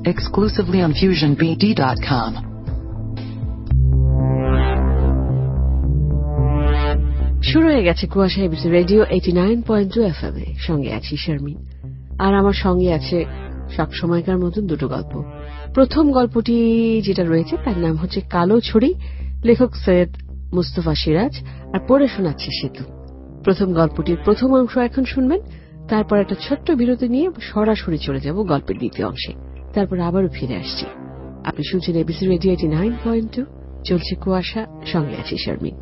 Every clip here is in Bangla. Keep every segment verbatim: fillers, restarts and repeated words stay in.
exclusively on fusion b d dot com. শুরু হয়ে গেছে Kuasha ABC radio eighty nine point two F M এ। সঙ্গে আছি শারমিন, আর আমার সঙ্গে আছে সব সময়কার মতন দুটো গল্প। প্রথম গল্পটি যেটা রয়েছে তার নাম হচ্ছে কালো ছড়ি, লেখক সৈয়দ মুস্তফা সিরাজ, আর পড়ে শোনাচ্ছে সেতু। প্রথম গল্পটির প্রথম অংশ এখন শুনবেন, তারপর একটা ছোট্ট বিরতি নিয়ে সরাসরি চলে যাব গল্পের দ্বিতীয় অংশে, তারপর আবারও ফিরে আসছি। আপনি শুনছেন ABC radio eighty nine point two, চলছে কুয়াশা, সঙ্গে আছি শারমিন।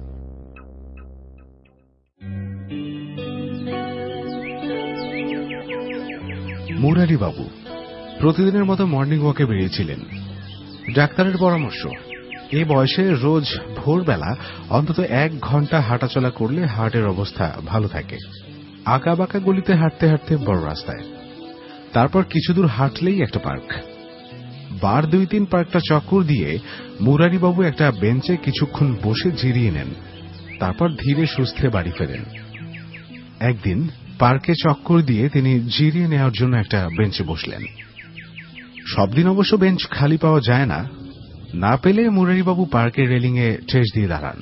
মুরারি বাবু প্রতিদিনের মতো মর্নিং ওয়াকে বেরিয়েছিলেন। ডাক্তারের পরামর্শ, এ বয়সে রোজ ভোরবেলা অন্তত এক ঘন্টা হাঁটাচলা করলে হার্টের অবস্থা ভালো থাকে। আঁকা বাঁকা গলিতে হাঁটতে হাঁটতে বড় রাস্তায়, তারপর কিছু দূর হাঁটলেই একটা পার্ক। বার দুই তিন পার্কটা চক্কর দিয়ে মুরারি বাবু একটা বেঞ্চে কিছুক্ষণ বসে জিরিয়ে নেন, তারপর ধীরে সুস্থে বাড়ি ফেরেন। একদিন পার্কে চক্কর দিয়ে তিনি জিরিয়ে নেওয়ার জন্য একটা বেঞ্চে বসলেন। সবদিন অবশ্য বেঞ্চ খালি পাওয়া যায় না, না পেলে মুরারিবাবু পার্কের রেলিংয়ে ঠেস দিয়ে দাঁড়ান।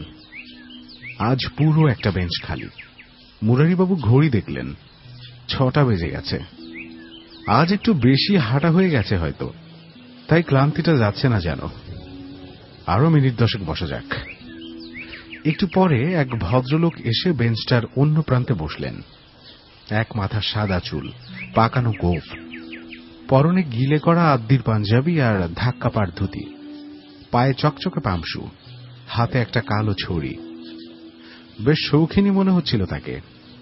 আজ পুরো একটা বেঞ্চ খালি। মুরারিবাবু ঘড়ি দেখলেন, ছটা বেজে গেছে। আজ একটু বেশি হাঁটা হয়ে গেছে হয়তো, তাই ক্লান্তিটা যাচ্ছে না যেন। আরো মিনিট দশেক বসা যাক। একটু পরে এক ভদ্রলোক এসে বেঞ্চটার অন্য প্রান্তে বসলেন। এক মাথা সাদা চুল, পাকানো গোঁফ, পরনে গিলে করা আদ্দির পাঞ্জাবি আর ধাক্কা পাড় ধুতি, পায়ে চকচকে পামশু, হাতে একটা কালো ছড়ি। বেশ শৌখিনী মনে হচ্ছিল তাকে।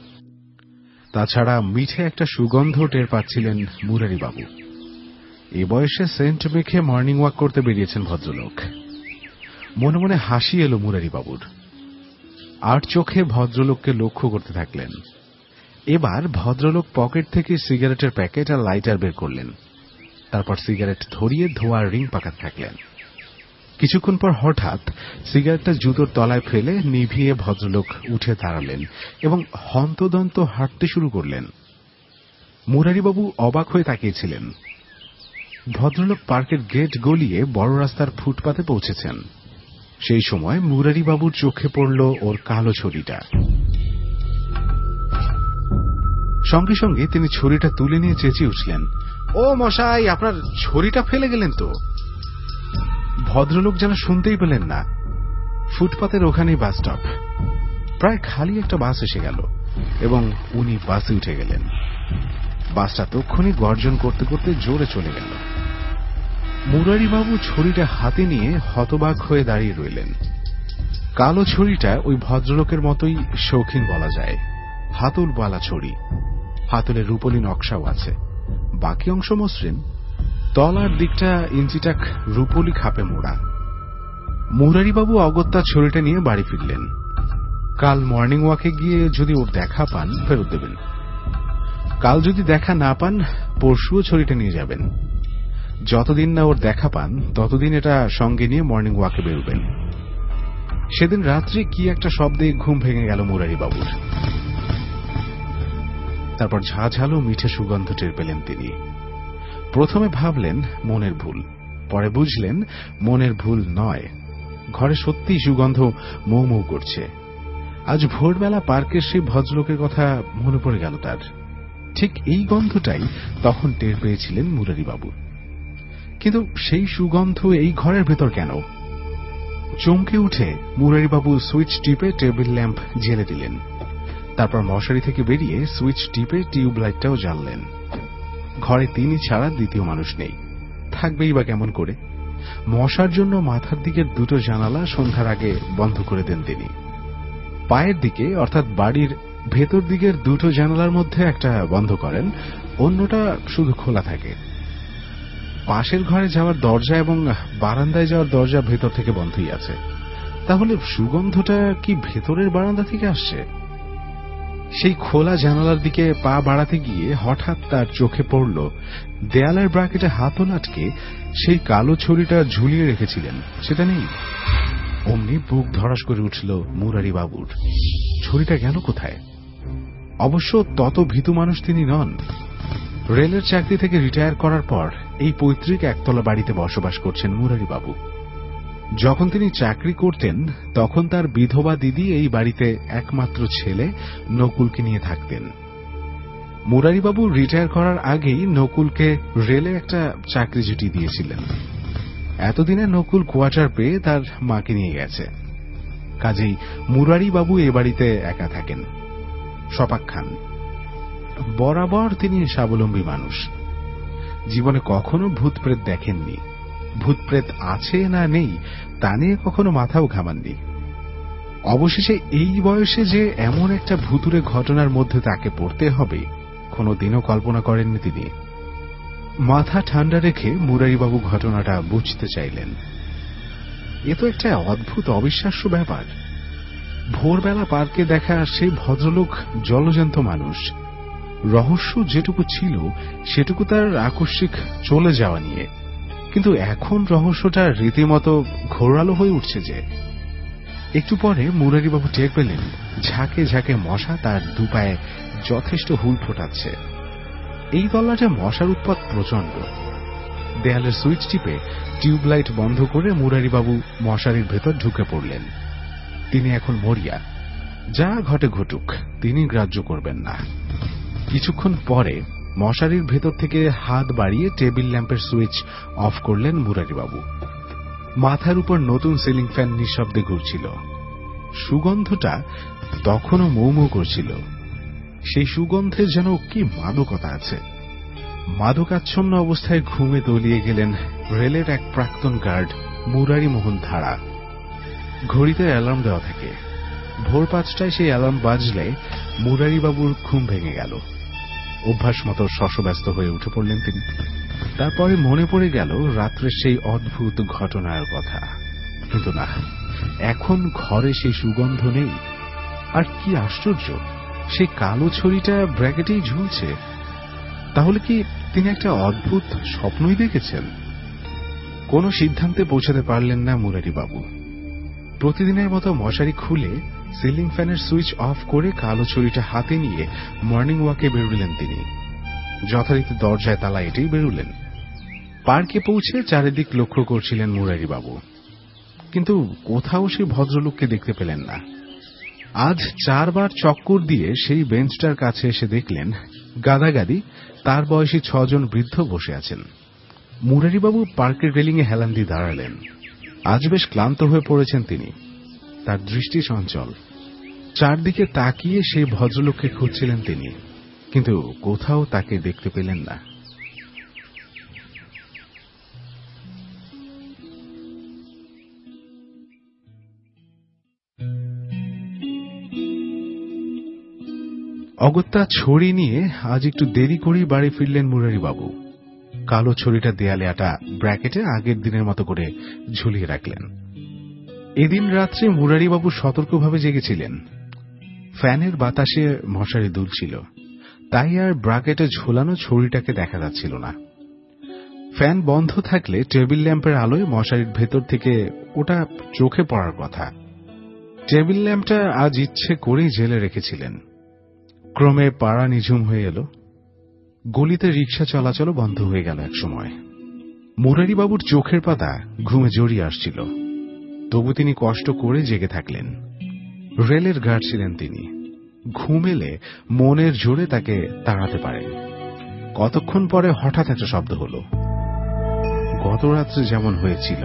তাছাড়া মিঠে একটা সুগন্ধ টের পাচ্ছিলেন মুরারিবাবু। এ বয়সে সেন্ট মেখে মর্নিং ওয়াক করতে বেরিয়েছেন ভদ্রলোক। মনে মনে হাসি এলো মুরারিবাবুর। আর চোখে ভদ্রলোককে লক্ষ্য করতে থাকলেন। এবার ভদ্রলোক পকেট থেকে সিগারেটের প্যাকেট আর লাইটার বের করলেন, তারপর সিগারেট ধরিয়ে ধোয়ার রিং পাকাতে থাকলেন। কিছুক্ষণ পর হঠাৎ সিগারেটটা জুতোর তলায় ফেলে নিভিয়ে ভদ্রলোক উঠে দাঁড়ালেন এবং হন্তদন্ত হাঁটতে শুরু করলেন। মুরারিবাবু অবাক হয়ে তাকিয়েছিলেন। ভদ্রলোক পার্কের গেট গলিয়ে বড় রাস্তার ফুটপাতে পৌঁছেছেন। সেই সময় মুরারিবাবুর চোখে পড়ল ওর কালো ছড়িটা। সঙ্গে সঙ্গে তিনি ছড়িটা তুলে নিয়ে চেঁচিয়ে উঠলেন, ও মশাই, আপনার ছড়িটা ফেলে গেলেন তো। ভদ্রলোক যেন শুনতেই পেলেন না। ফুটপাতের ওখানেই বাস স্টপ। প্রায় খালি একটা বাস এসে গেল এবং উনি বাসে উঠে গেলেন। বাসটা তক্ষুনি গর্জন করতে করতে জোরে চলে গেল। মুরারিবাবু ছড়িটা হাতে নিয়ে হতবাক হয়ে দাঁড়িয়ে রইলেন। কালো ছড়িটা ওই ভদ্রলোকের মতোই শৌখিন বলা যায়। হাতুল বালা ছড়ি, হাতুলে রূপলি নকশাও আছে, বাকি অংশ মসৃণ, তলার দিকটা ইঞ্চিটাক রূপলি খাপে মোড়া। মুরারিবাবু অগত্যা ছড়িটা নিয়ে বাড়ি ফিরলেন। কাল মর্নিং ওয়াকে গিয়ে যদি ওর দেখা পান ফেরত দেবেন, কাল যদি দেখা না পান পরশুও ছড়িটা নিয়ে যাবেন। যতদিন না ওর দেখা পান ততদিন এটা সঙ্গে নিয়ে মর্নিং ওয়াকে বেরোবেন। সেদিন রাত্রে কি একটা শব্দে ঘুম ভেঙে গেল মুরারিবাবুর। তারপর ঝাঝালো মিঠে সুগন্ধ টের পেলেন তিনি। প্রথমে ভাবলেন মনের ভুল, পরে বুঝলেন মনের ভুল নয়, ঘরে সত্যিই সুগন্ধ মৌ মৌ করছে। আজ ভোরবেলা পার্কের সেই ভদ্রলোকের কথা মনে পড়ে গেল তার। ঠিক এই গন্ধটাই তখন টের পেয়েছিলেন মুরারিবাবু। কিন্তু সেই সুগন্ধ এই ঘরের ভেতর কেন? চমকে উঠে মুরারিবাবু সুইচ টিপে টেবিল ল্যাম্প জ্বেলে দিলেন। তারপর মশারি থেকে বেরিয়ে সুইচ টিপে টিউব লাইটটাও জ্বাললেন। ঘরে তিনি ছাড়া দ্বিতীয় মানুষ নেই, থাকবেই বা কেমন করে? মশার জন্য মাথার দিকের দুটো জানালা সন্ধ্যার আগে বন্ধ করে দেন তিনি। পায়ের দিকে অর্থাৎ বাড়ির ভেতর দিকের দুটো জানালার মধ্যে একটা বন্ধ করেন, অন্যটা শুধু খোলা থাকে। পাশের ঘরে যাওয়ার দরজা এবং বারান্দায় যাওয়ার দরজা ভেতর থেকে বন্ধই আছে। তাহলে সুগন্ধটা কি ভেতরের বারান্দা থেকে আসছে? সেই খোলা জানালার দিকে পা বাড়াতে গিয়ে হঠাৎ তার চোখে পড়ল দেয়ালের ব্রাকেটে হাতল আটকে সেই কালো ছড়িটা ঝুলিয়ে রেখেছিলেন, সেটা নেই। অমনি বুক ধড়াস করে উঠল মুরারিবাবুর। ছড়িটা গেল কোথায়? অবশ্য তত ভীতু মানুষ তিনি নন। রেলের চাকরি থেকে রিটায়ার করার পর এই পৈতৃক একতলা বাড়িতে বসবাস করছেন মুরারিবাবু। যখন তিনি চাকরি করতেন তখন তার বিধবা দিদি এই বাড়িতে একমাত্র ছেলে নকুলকে নিয়ে থাকতেন। মুরারিবাবু রিটায়ার করার আগেই নকুলকে রেলে একটা চাকরি জুটি দিয়েছিলেন। এতদিনে নকুল কোয়ার্টার পেয়ে তার মাকে নিয়ে গেছে। কাজেই মুরারিবাবু এ বাড়িতে একা থাকেন। শপাক খান বরাবর তিনি স্বাবলম্বী মানুষ। জীবনে কখনো ভূতপ্রেত দেখেননি। ভূতপ্রেত আছে না নেই তা নিয়ে কখনো মাথাও ঘামাননি। অবশেষে এই বয়সে যে এমন একটা ভুতুড়ে ঘটনার মধ্যে তাকে পড়তে হবে কোনোদিনও কল্পনা করেননি তিনি। মাথা ঠান্ডা রেখে মুরারিবাবু ঘটনাটা বুঝতে চাইলেন। এ তো একটা অদ্ভুত অবিশ্বাস্য ব্যাপার। ভোরবেলা পার্কে দেখা সেই ভদ্রলোক জলজন্ত মানুষ, রহস্য যেটুকু ছিল সেটুকু তার আকস্মিক চলে যাওয়া নিয়ে, কিন্তু এখন রহস্যটা রীতিমতো ঘোরালো হয়ে উঠছে যে। একটু পরে মুরারিবাবু টের পেলেন ঝাঁকে ঝাঁকে মশা তার দুপায়ে যথেষ্ট হুল ফোটাচ্ছে। এই তল্লাটে মশার উৎপাত প্রচন্ড। দেয়ালের সুইচ টিপে টিউবলাইট বন্ধ করে মুরারিবাবু মশারির ভেতর ঢুকে পড়লেন। তিনি এখন মরিয়া, যা ঘটে ঘটুক তিনি গ্রাহ্য করবেন না। কিছুক্ষণ পরে মশারির ভেতর থেকে হাত বাড়িয়ে টেবিল ল্যাম্পের সুইচ অফ করলেন মুরারিবাবু। মাথার উপর নতুন সিলিং ফ্যান নিঃশব্দে ঘুরছিল। সুগন্ধটা তখনও মৌ মৌ করছিল। সেই সুগন্ধে যেন কি মাদকতা আছে। মাদকাচ্ছন্ন অবস্থায় ঘুমে তলিয়ে গেলেন রেলের এক প্রাক্তন গার্ড মুরারি মোহন ধারা। ঘড়িতে অ্যালার্ম দেওয়া থাকে। ভোর পাঁচটায় সেই অ্যালার্ম বাজলে মুরারিবাবুর ঘুম ভেঙে গেল। অভ্যাস মতো শশব্যস্ত হয়ে উঠে পড়লেন তিনি। তারপরে মনে পড়ে গেল রাত্রের সেই অদ্ভুত ঘটনার কথা। কিন্তু না, এখন ঘরে সেই সুগন্ধ নেই। আর কি আশ্চর্য, সেই কালো ছড়িটা ব্র্যাকেটেই ঝুলছে। তাহলে কি তিনি একটা অদ্ভুত স্বপ্নই দেখেছেন? কোনো সিদ্ধান্তে পৌঁছাতে পারলেন না মুরারিবাবু। প্রতিদিনের মতো মশারি খুলে সিলিং ফ্যানের সুইচ অফ করে কালো ছড়িটা হাতে নিয়ে মর্নিং ওয়াকে বেরুলেন তিনি। যথারীতি দরজায় তালা এটেই বেরুলেন। পার্কে পৌঁছে চারিদিক লক্ষ্য করছিলেন মুরারিবাবু, কিন্তু কোথাও সেই ভদ্রলোককে দেখতে পেলেন না। আজ চারবার চক্কর দিয়ে সেই বেঞ্চটার কাছে এসে দেখলেন গাদাগাদি তার বয়সী ছজন বৃদ্ধ বসে আছেন। মুরারিবাবু পার্কের রেলিংয়ে হেলান দিয়ে দাঁড়ালেন। আজ বেশ ক্লান্ত হয়ে পড়েছেন তিনি। তার দৃষ্টি চঞ্চল। চারদিকে তাকিয়ে সেই ভদ্রলোককে খুঁজছিলেন তিনি, কিন্তু কোথাও তাকে দেখতে পেলেন না। অগত্যা ছড়ি নিয়ে আজ একটু দেরি করেই বাড়ি ফিরলেন মুরারিবাবু। কালো ছড়িটা দেয়ালে আটা ব্র্যাকেটে আগের দিনের মতো করে ঝুলিয়ে রাখলেন। এদিন রাত্রে মুরারিবাবু সতর্কভাবে জেগেছিলেন। ফ্যানের বাতাসে মশারি দুলছিল, তাই আর ব্র্যাকেটে ঝোলানো ছড়িটাকে দেখা যাচ্ছিল না। ফ্যান বন্ধ থাকলে টেবিল ল্যাম্পের আলোয় মশারির ভেতর থেকে ওটা চোখে পড়ার কথা। টেবিল ল্যাম্পটা আজ ইচ্ছে করেই জেলে রেখেছিলেন। ক্রমে পাড়া নিঝুম হয়ে এলো। গলিতে রিক্সা চলাচলও বন্ধ হয়ে গেল এক সময়। মুরারিবাবুর চোখের পাতা ঘুমে জড়িয়ে আসছিল, তবু তিনি কষ্ট করে জেগে থাকলেন। রেলের গার্ড ছিলেন তিনি। ঘুম এলে মনের জোরে তাকে তাড়াতে পারেন। কতক্ষণ পরে হঠাৎ একটা শব্দ হল, গত রাত্রে যেমন হয়েছিল।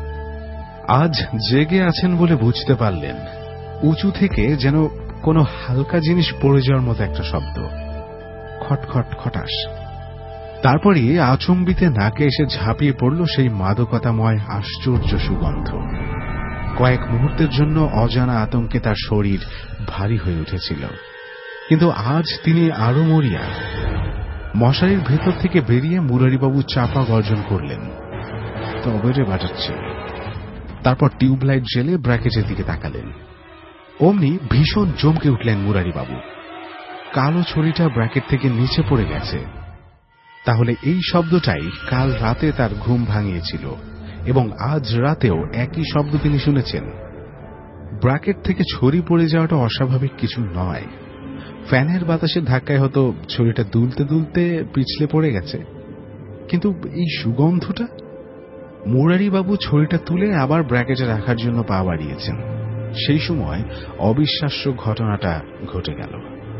আজ জেগে আছেন বলে বুঝতে পারলেন। উঁচু থেকে যেন কোনো হালকা জিনিস পড়ে যাওয়ার মতো একটা শব্দ, খটখট খটাস। তারপরই আচম্বিতে নাকে এসে ঝাঁপিয়ে পড়ল সেই মাদকতাময় আশ্চর্য সুগন্ধ। কয়েক মুহূর্তের জন্য অজানা আতঙ্কে তার শরীর ভারী হয়ে উঠেছিল, কিন্তু আজ তিনি আরো মরিয়া। মশারির ভেতর থেকে বেরিয়ে মুরারিবাবু চাপা গর্জন করলেন, তবে রে বাজাচ্ছে। তারপর টিউবলাইট জেলে ব্র্যাকেটের দিকে তাকালেন। অমনি ভীষণ চমকে উঠলেন মুরারিবাবু। কালো ছড়িটা ব্র্যাকেট থেকে নিচে পড়ে গেছে। তাহলে এই শব্দটাই কাল রাতে তার ঘুম ভাঙিয়েছিল, এবং আজ রাতেও একই শব্দ তিনি শুনেছেন। ব্র্যাকেট থেকে ছড়ি পড়ে যাওয়াটা অস্বাভাবিক কিছু নয়। ফ্যানের বাতাসের ধাক্কায় হয়তো ছড়িটা দুলতে দুলতে পিছলে পড়ে গেছে। কিন্তু এই সুগন্ধটা? মুরারিবাবু ছড়িটা তুলে আবার ব্র্যাকেটে রাখার জন্য পা বাড়িয়েছেন। সেই সময় অবিশ্বাস্য ঘটনাটা ঘটে গেল।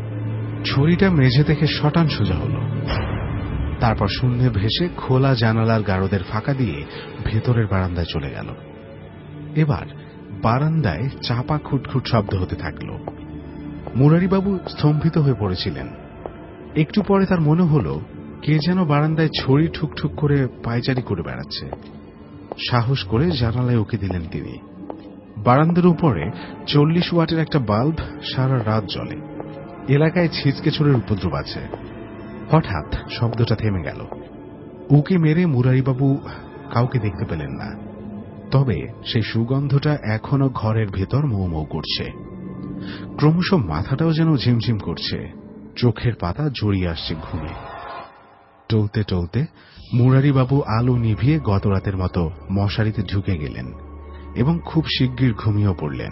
ছড়িটা মেঝে থেকে শটান সোজা হল, তারপর শূন্যে ভেসে খোলা জানালার গারদের ফাঁকা দিয়ে ভেতরের বারান্দায় চলে গেল। এবার বারান্দায় চাপা খুটখুট শব্দ হতে থাকল। মুরারিবাবু স্তম্ভিত হয়ে পড়েছিলেন। একটু পরে তার মনে হল কে যেন বারান্দায় ছড়ি ঠুকঠুক করে পায়চারি করে বেড়াচ্ছে। সাহস করে জানালায় উকি দিলেন তিনি। বারান্দার উপরে চল্লিশ ওয়াটের একটা বাল্ব সারা রাত জ্বলে। এলাকায় ছিচকে ছোড়ের উপদ্রব আছে। হঠাৎ শব্দটা থেমে গেল। উকি মেরে মুরারিবাবু কাউকে দেখতে পেলেন না, তবে সেই সুগন্ধটা এখনো ঘরের ভেতর মৌ মৌ করছে। ক্রমশ মাথাটাও যেন ঝিমঝিম করছে, চোখের পাতা জড়িয়ে আসছে ঘুমে। টলতে টলতে মুরারিবাবু আলো নিভিয়ে গত রাতের মতো মশারিতে ঢুকে গেলেন এবং খুব শিগগির ঘুমিয়েও পড়লেন।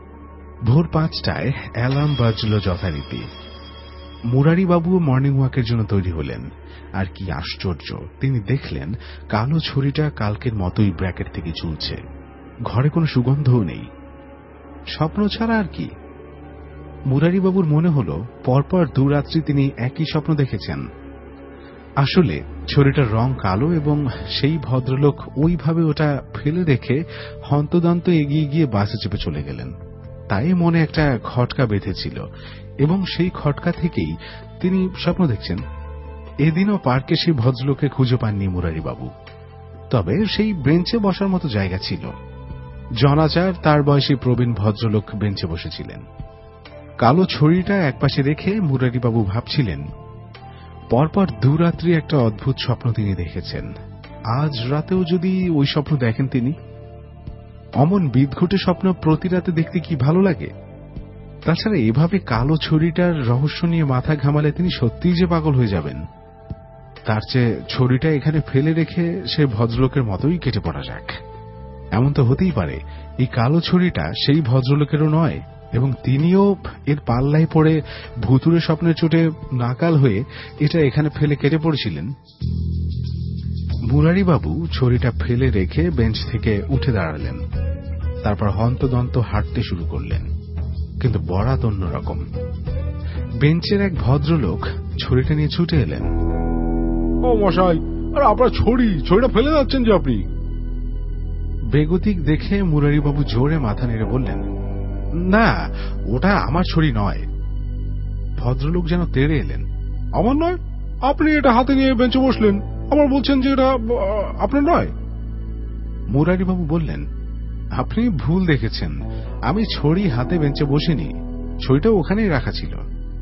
ভোর পাঁচটায় অ্যালার্ম বাজল যথারীতি। মুরারিবাবুও মর্নিং ওয়াকের জন্য তৈরি হলেন। আর কি আশ্চর্য, তিনি দেখলেন কালো ছড়িটা কালকের মতোই ব্র্যাকেট থেকে ঝুলছে। ঘরে কোনো সুগন্ধও নেই। স্বপ্ন ছাড়া আর কি। মুরারিবাবুর মনে হল পরপর দু রাত্রি তিনি একই স্বপ্ন দেখেছেন। আসলে ছড়িটার রং কালো এবং সেই ভদ্রলোক ওইভাবে ওটা ফেলে রেখে হন্তদন্ত এগিয়ে গিয়ে বাসে চেপে চলে গেলেন। তাই মনে একটা খটকা বেঁধেছিল এবং সেই খটকা থেকেই তিনি স্বপ্ন দেখছেন। এদিনও পার্কে সেই ভদ্রলোককে খুঁজে পাননি মুরারিবাবু, তবে সেই বেঞ্চে বসার মতো জায়গা ছিল। জনাচার তার বয়সী প্রবীণ ভদ্রলোক বেঞ্চে বসেছিলেন। কালো ছড়িটা একপাশে রেখে মুরারিবাবু ভাবছিলেন, পরপর দুরাত্রি একটা অদ্ভুত স্বপ্ন তিনি দেখেছেন। আজ রাতেও যদি ওই স্বপ্ন দেখেন তিনি। অমন বিদঘুটে স্বপ্ন প্রতি রাতে দেখতে কি ভালো লাগে। তাছাড়া এভাবে কালো ছড়িটার রহস্য নিয়ে মাথা ঘামালে তিনি সত্যিই যে পাগল হয়ে যাবেন। তার চেয়ে ছড়িটা এখানে ফেলে রেখে সে ভদ্রলোকের মতোই কেটে পড়া যাক। এমন তো হতেই পারে এই কালো ছড়িটা সেই ভদ্রলোকেরও নয় এবং তিনিও এর পাল্লায় পড়ে ভুতুরে স্বপ্নের চোটে নাকাল হয়ে এটা এখানে ফেলে কেটে পড়েছিলেন। মুরারিবাবু ছড়িটা ফেলে রেখে বেঞ্চ থেকে উঠে দাঁড়ালেন। তারপর হন্তদন্ত হাঁটতে শুরু করলেন, কিন্তু বরাত অন্যরকম। বেঞ্চের এক ভদ্রলোক ছড়িটা নিয়ে ছুটে এলেন। ও মশাই, আর আপনার ছড়ি ছড়িটা ফেলে যাচ্ছেন যে আপনি? বেগতিক দেখে মুরারিবাবু জোরে মাথা নেড়ে বললেন, না, ওটা আমার ছড়ি নয়। ভদ্রলোক যেন তেড়ে এলেন। আমার নয়? আপনি এটা হাতে নিয়ে বেঞ্চে বসলেন, আবার বলছেন যে এটা আপনার নয়। মুরারিবাবু বললেন, আপনি ভুল দেখেছেন। আমি ছড়ি হাতে বেঞ্চে বসিনি, ছড়িটা ওখানেই রাখা ছিল।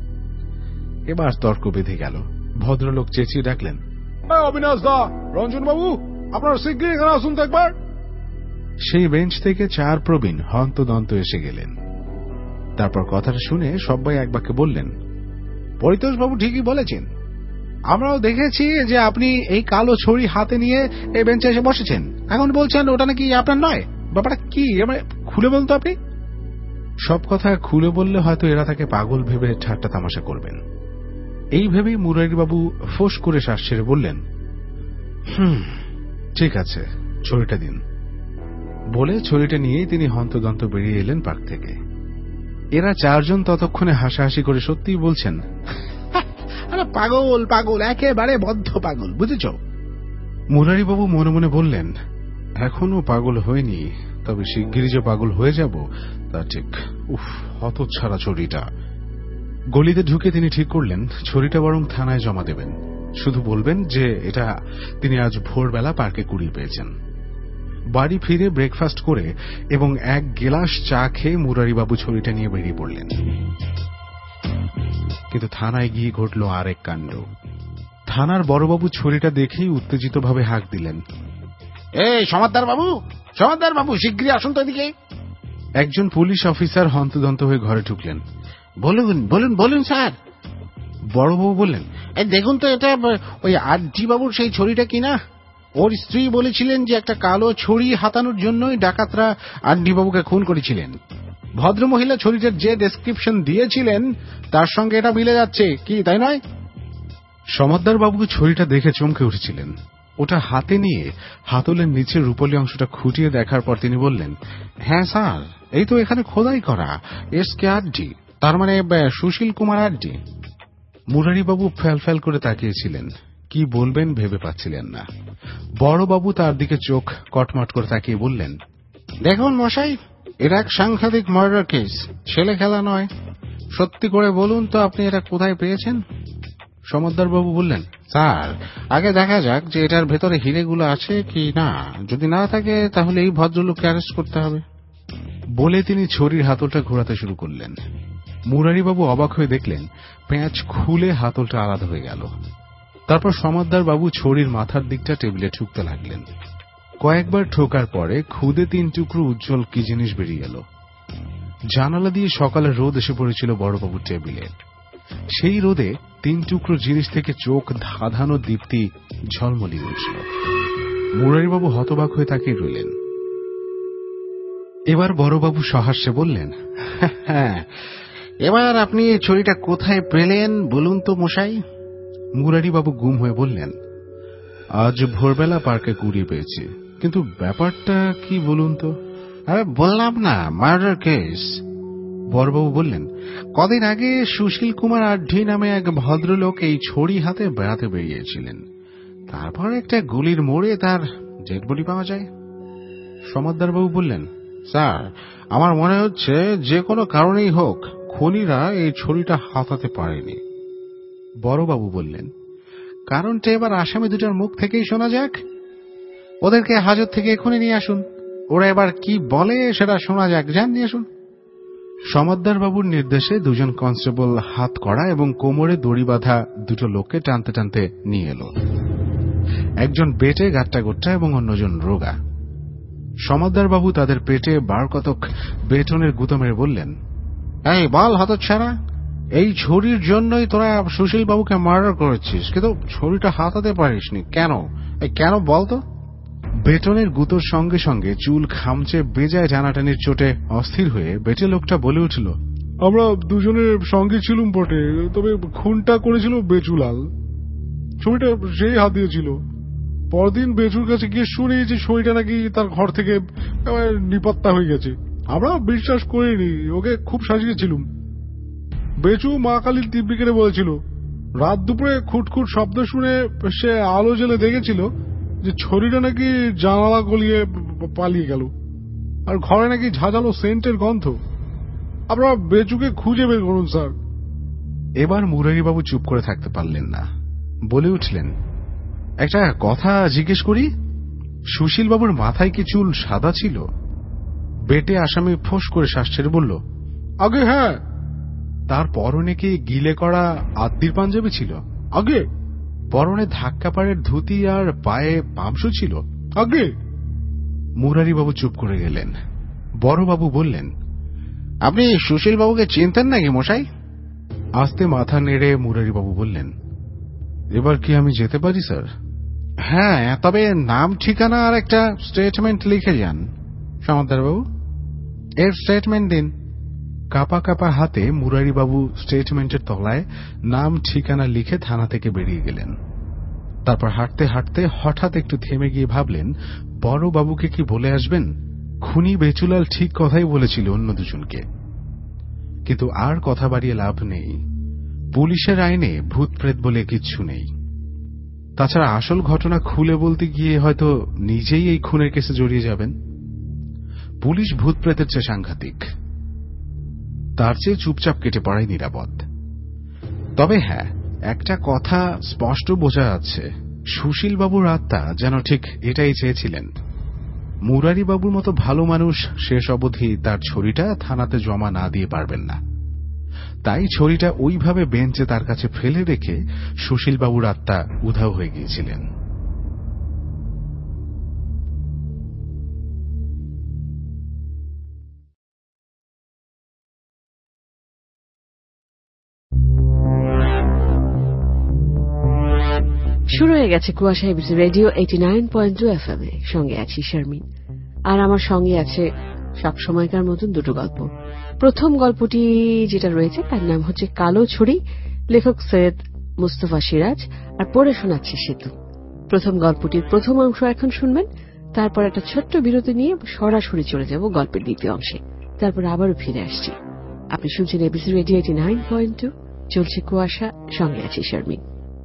এবার তর্ক বেঁধে গেল। ভদ্রলোক চেঁচিয়ে ডাকলেন, অবিনাশ দা, রঞ্জন বাবু, আপনার শিগগির এখানে আসুন তো একবার। সেই বেঞ্চ থেকে চার প্রবীণ হন্তদন্ত এসে গেলেন। তারপর কথাটা শুনে সবাই এক বাক্যে বললেন, পরিতোষ বাবু ঠিকই বলেছেন। আমরাও দেখেছি যে আপনি এই কালো ছড়ি হাতে নিয়ে এই বেঞ্চে এসে বসেছেন, এখন বলছেন ওটা নাকি আপনার নয়। ব্যাপারটা কি খুলে বলতো আপনি? সব কথা খুলে বললে হয়তো এরা তাকে পাগল ভেবে ঠাট্টা তামাশা করবেন। এই ভেবেই মুরারিবাবু ফোঁস করে শ্বাস ছেড়ে বললেন, হুম, ঠিক আছে, ছড়িটা দিন। বলে ছড়িটা নিয়েই তিনি হন্তদন্ত বেরিয়ে এলেন পার্ক থেকে। এরা চারজন ততক্ষণে হাসাহাসি করে সত্যিই বলছেন, আরে পাগল পাগল, একেবারে বদ্ধ পাগল, বুঝেছ? মুরারিবাবু মনে মনে বললেন, এখনো পাগল হয়নি, তবে শিগগিরই যে পাগল হয়ে যাব তা ঠিক। উফ, হতচ্ছাড়া ছড়িটা। গলিতে ঢুকে তিনি ঠিক করলেন ছড়িটা বরং থানায় জমা দেবেন। শুধু বলবেন যে এটা তিনি আজ ভোরবেলা পার্কে কুড়িয়ে পেয়েছেন। বাড়ি ফিরে ব্রেকফাস্ট করে এবং এক গেলাস চা খেয়ে মুরারিবাবু ছড়িটা নিয়ে বেরিয়ে পড়লেন। কিন্তু থানায় গিয়ে ঘটল আরেক কাণ্ড। থানার বড়বাবু ছড়িটা দেখেই উত্তেজিতভাবে হাঁক দিলেন, এই সমাদদার বাবু, সমাদদার বাবু, শিগগিরই আসুন তো এদিকে। একজন পুলিশ অফিসার হন্তদন্ত হয়ে ঘরে ঢুকলেন। বলুন বলুন বলুন স্যার। বড়বাবু বললেন, এই দেখুন তো, এটা ওই আরজি বাবুর সেই ছড়িটা কিনা? ওর স্ত্রী বলেছিলেন যে একটা কালো ছড়ি হাতানোর জন্যই ডাকাতরা আরজি বাবুকে খুন করেছিলেন। ভদ্রমহিলা ছড়িটার যে ডেসক্রিপশন দিয়েছিলেন তার সঙ্গে এটা মিলে যাচ্ছে, কি তাই নয়? সমাদদার বাবু ছড়িটা দেখে চমকে উঠেছিলেন। ওটা হাতে নিয়ে হাতলের নিচের রূপলি অংশটা খুঁটিয়ে দেখার পর তিনি বললেন, হ্যাঁ স্যার, এই তো এখানে খোদাই করা এস কে আড্ডি, তার মানে সুশীল কুমার আড্ডি। মুরারিবাবু ফ্যাল ফ্যাল করে তাকিয়েছিলেন, কি বলবেন ভেবে পাচ্ছিলেন না। বড়বাবু তার দিকে চোখ কটমট করে তাকিয়ে বললেন, দেখুন মশাই, এটা এক সাংঘাতিক মার্ডার কেস, ছেলে খেলা নয়। সত্যি করে বলুন তো, আপনি এটা কোথায় পেয়েছেন? সমদ্দারবাবু বললেন, স্যার, আগে দেখা যাক যে এটার ভেতরে হিরেগুলো আছে কি না। যদি না থাকে তাহলে এই ভদ্রলোককে অ্যারেস্ট করতে হবে। বলে তিনি ছড়ির হাতলটা ঘোরাতে শুরু করলেন। মুরারিবাবু অবাক হয়ে দেখলেন পেঁচ খুলে হাতলটা আলাদা হয়ে গেল। তারপর সমদ্দারবাবু ছড়ির মাথার দিকটা টেবিলে ঠুকতে লাগলেন। কয়েকবার ঠোকার পরে খুদে তিন টুকরো উজ্জ্বল কি জিনিস বেরিয়ে গেল। জানালা দিয়ে সকালে রোদ এসে পড়েছিল বড়বাবুর টেবিলে। সেই রোদে তিন টুকরো জিনিস থেকে চোখ ধাঁধানো দীপ্তি ঝলমলিয়ে উঠল। মুরারিবাবু হতবাক হয়ে তাকিয়ে রইলেন। এবার বড়বাবু সহাস্যে বললেন, হ্যাঁ, এবার আপনি এই ছড়িটা কোথায় পেলেন বলুন তো মশাই? মুরারিবাবু গুম হয়ে বললেন, আজ ভোরবেলা পার্কে কুড়িয়ে পেয়েছি, কিন্তু ব্যাপারটা কি বলুন তো? আরে বললাম না, মার্ডার কেস। বড়বাবু বললেন, কদিন আগে সুশীল কুমার আড্ডি নামে এক ভদ্রলোক এই ছড়ি হাতে বেড়াতে বেরিয়েছিলেন। তারপর একটা গুলির মোড়ে তার ডেড বডি পাওয়া যায়। সমদ্দারবাবু বললেন, স্যার, আমার মনে হচ্ছে যে কোনো কারণেই হোক খুনিরা এই ছড়িটা হাতাতে পারেনি। বড়বাবু বললেন, কারণটা এবার আসামি দুটার মুখ থেকেই শোনা যাক। ওদেরকে হাজত থেকে এক্ষুনি নিয়ে আসুন, ওরা এবার কি বলে সেটা শোনা যাক। যান, নিয়ে আসুন। সমদ্দারবাবুর নির্দেশে দুজন কনস্টেবল হাত করা এবং কোমরে দড়ি বাঁধা দুটো লোককে টানতে টানতে নিয়ে এলো। একজন বেটে গাট্টা গোট্টা এবং অন্যজন রোগা। সমদ্দারবাবু তাদের পেটে বার কতক বেটনের গুঁতো মেরে বললেন, এই বল হতচ্ছাড়া, এই ছড়ির জন্যই তোরা সুশীল বাবুকে মার্ডার করেছিস, কিন্তু ছড়িটা হাতাতে পারিসনি কেন? কেন বলতো? বেটনের গুঁতোর সঙ্গে সঙ্গে চুল খামচে বেজায় টানাটানির চোটে অস্থির হয়ে বেটে লোকটা বলে উঠল, আমরা দুজনের সঙ্গে ছিলুম বটে, তবে খুনটা করেছিল বেচুলাল। ছবিটা সেই হাত দিয়েছিল। পরদিন বেচুর কাছে গিয়ে শুনি যে ছবিটা নাকি তার ঘর থেকে নিপাত্তা হয়ে গেছে। আমরা বিশ্বাস করিনি, ওকে খুব সাজিয়েছিলুম। বেচু মা কালীর দিব্যি কেটে বলেছিল। রাত দুপুরে খুটখুট শব্দ শুনে সে আলো জ্বেলে দেখেছিল যে ছড়িটা নাকি জানালা গলিয়ে পালিয়ে গেল, আর ঘরে নাকি ঝাঁঝালো সেন্টের গন্ধ। আপনারা বেচুকে খুঁজে বের করুন স্যার। এবার মুরারিবাবু চুপ করে থাকতে পারলেন না, বলে উঠলেন, একটা কথা জিজ্ঞেস করি, সুশীল বাবুর মাথায় কি চুল সাদা ছিল? বেটে আসামি ফোঁস করে শ্বাস ছেড়ে বলল, আগে হ্যাঁ। তার পরনে কি গিলে করা আদ্যির পাঞ্জাবি ছিল? আগে। পরনে ধাক্কা পাড়ের ধুতি আর পায়ে পামসু ছিল? আগে। মুরারিবাবু চুপ করে গেলেন। বড়বাবু বললেন, আপনি সুশীল বাবুকে চিনতেন নাকি মশাই? আস্তে মাথা নেড়ে মুরারিবাবু বললেন, এবার কি আমি যেতে পারি স্যার? হ্যাঁ, তবে নাম ঠিকানা আর একটা স্টেটমেন্ট লিখে যান। সমদ্দারবাবু, এর স্টেটমেন্ট দিন। কাপা কাপা হাতে মুরারিবাবু স্টেটমেন্টের তলায় নাম ঠিকানা লিখে থানা থেকে বেরিয়ে গেলেন। তারপর হাঁটতে হাঁটতে হঠাৎ একটু থেমে গিয়ে ভাবলেন, বড়বাবুকে কি বলে আসবেন? খুনি বেচুলাল ঠিক কথাই বলেছিল অন্য দুজনকে, কিন্তু আর কথা বাড়িয়ে লাভ নেই। পুলিশের আইনে ভূত প্রেত বলে কিচ্ছু নেই। তাছাড়া আসল ঘটনা খুলে বলতে গিয়ে হয়তো নিজেই এই খুনের কেসে জড়িয়ে যাবেন। পুলিশ ভূত প্রেতের চেয়ে সাংঘাতিক, তার চেয়ে চুপচাপ কেটে পড়াই নিরাপদ। তবে হ্যাঁ, একটা কথা স্পষ্ট বোঝা যাচ্ছে, সুশীল বাবুর আত্মা যেন ঠিক এটাই চেয়েছিলেন। মুরারিবাবুর মতো ভালো মানুষ শেষ অবধি তার ছড়িটা থানাতে জমা না দিয়ে পারবেন না, তাই ছড়িটা ওইভাবে বেঞ্চে তার কাছে ফেলে রেখে সুশীল বাবুর আত্মা উধাও হয়ে গিয়েছিলেন। শুরু হয়ে গেছে Kuasha ABC radio eighty nine point two F M এ। সঙ্গে আছি শারমিন, আর আমার সঙ্গে আছে সব সময়কার মতন দুটো গল্প। প্রথম গল্পটি যেটা রয়েছে তার নাম হচ্ছে কালো ছড়ি, লেখক সৈয়দ মুস্তফা সিরাজ, আর পড়ে শোনাচ্ছে সেতু। প্রথম গল্পটির প্রথম অংশ এখন শুনবেন, তারপর একটা ছোট্ট বিরতি নিয়ে সরাসরি চলে যাব গল্পের দ্বিতীয় অংশে, তারপর আবারও ফিরে আসছি। আপনি শুনছেন ABC radio eighty nine point two, চলছে কুয়াশা, সঙ্গে আছি শারমিন।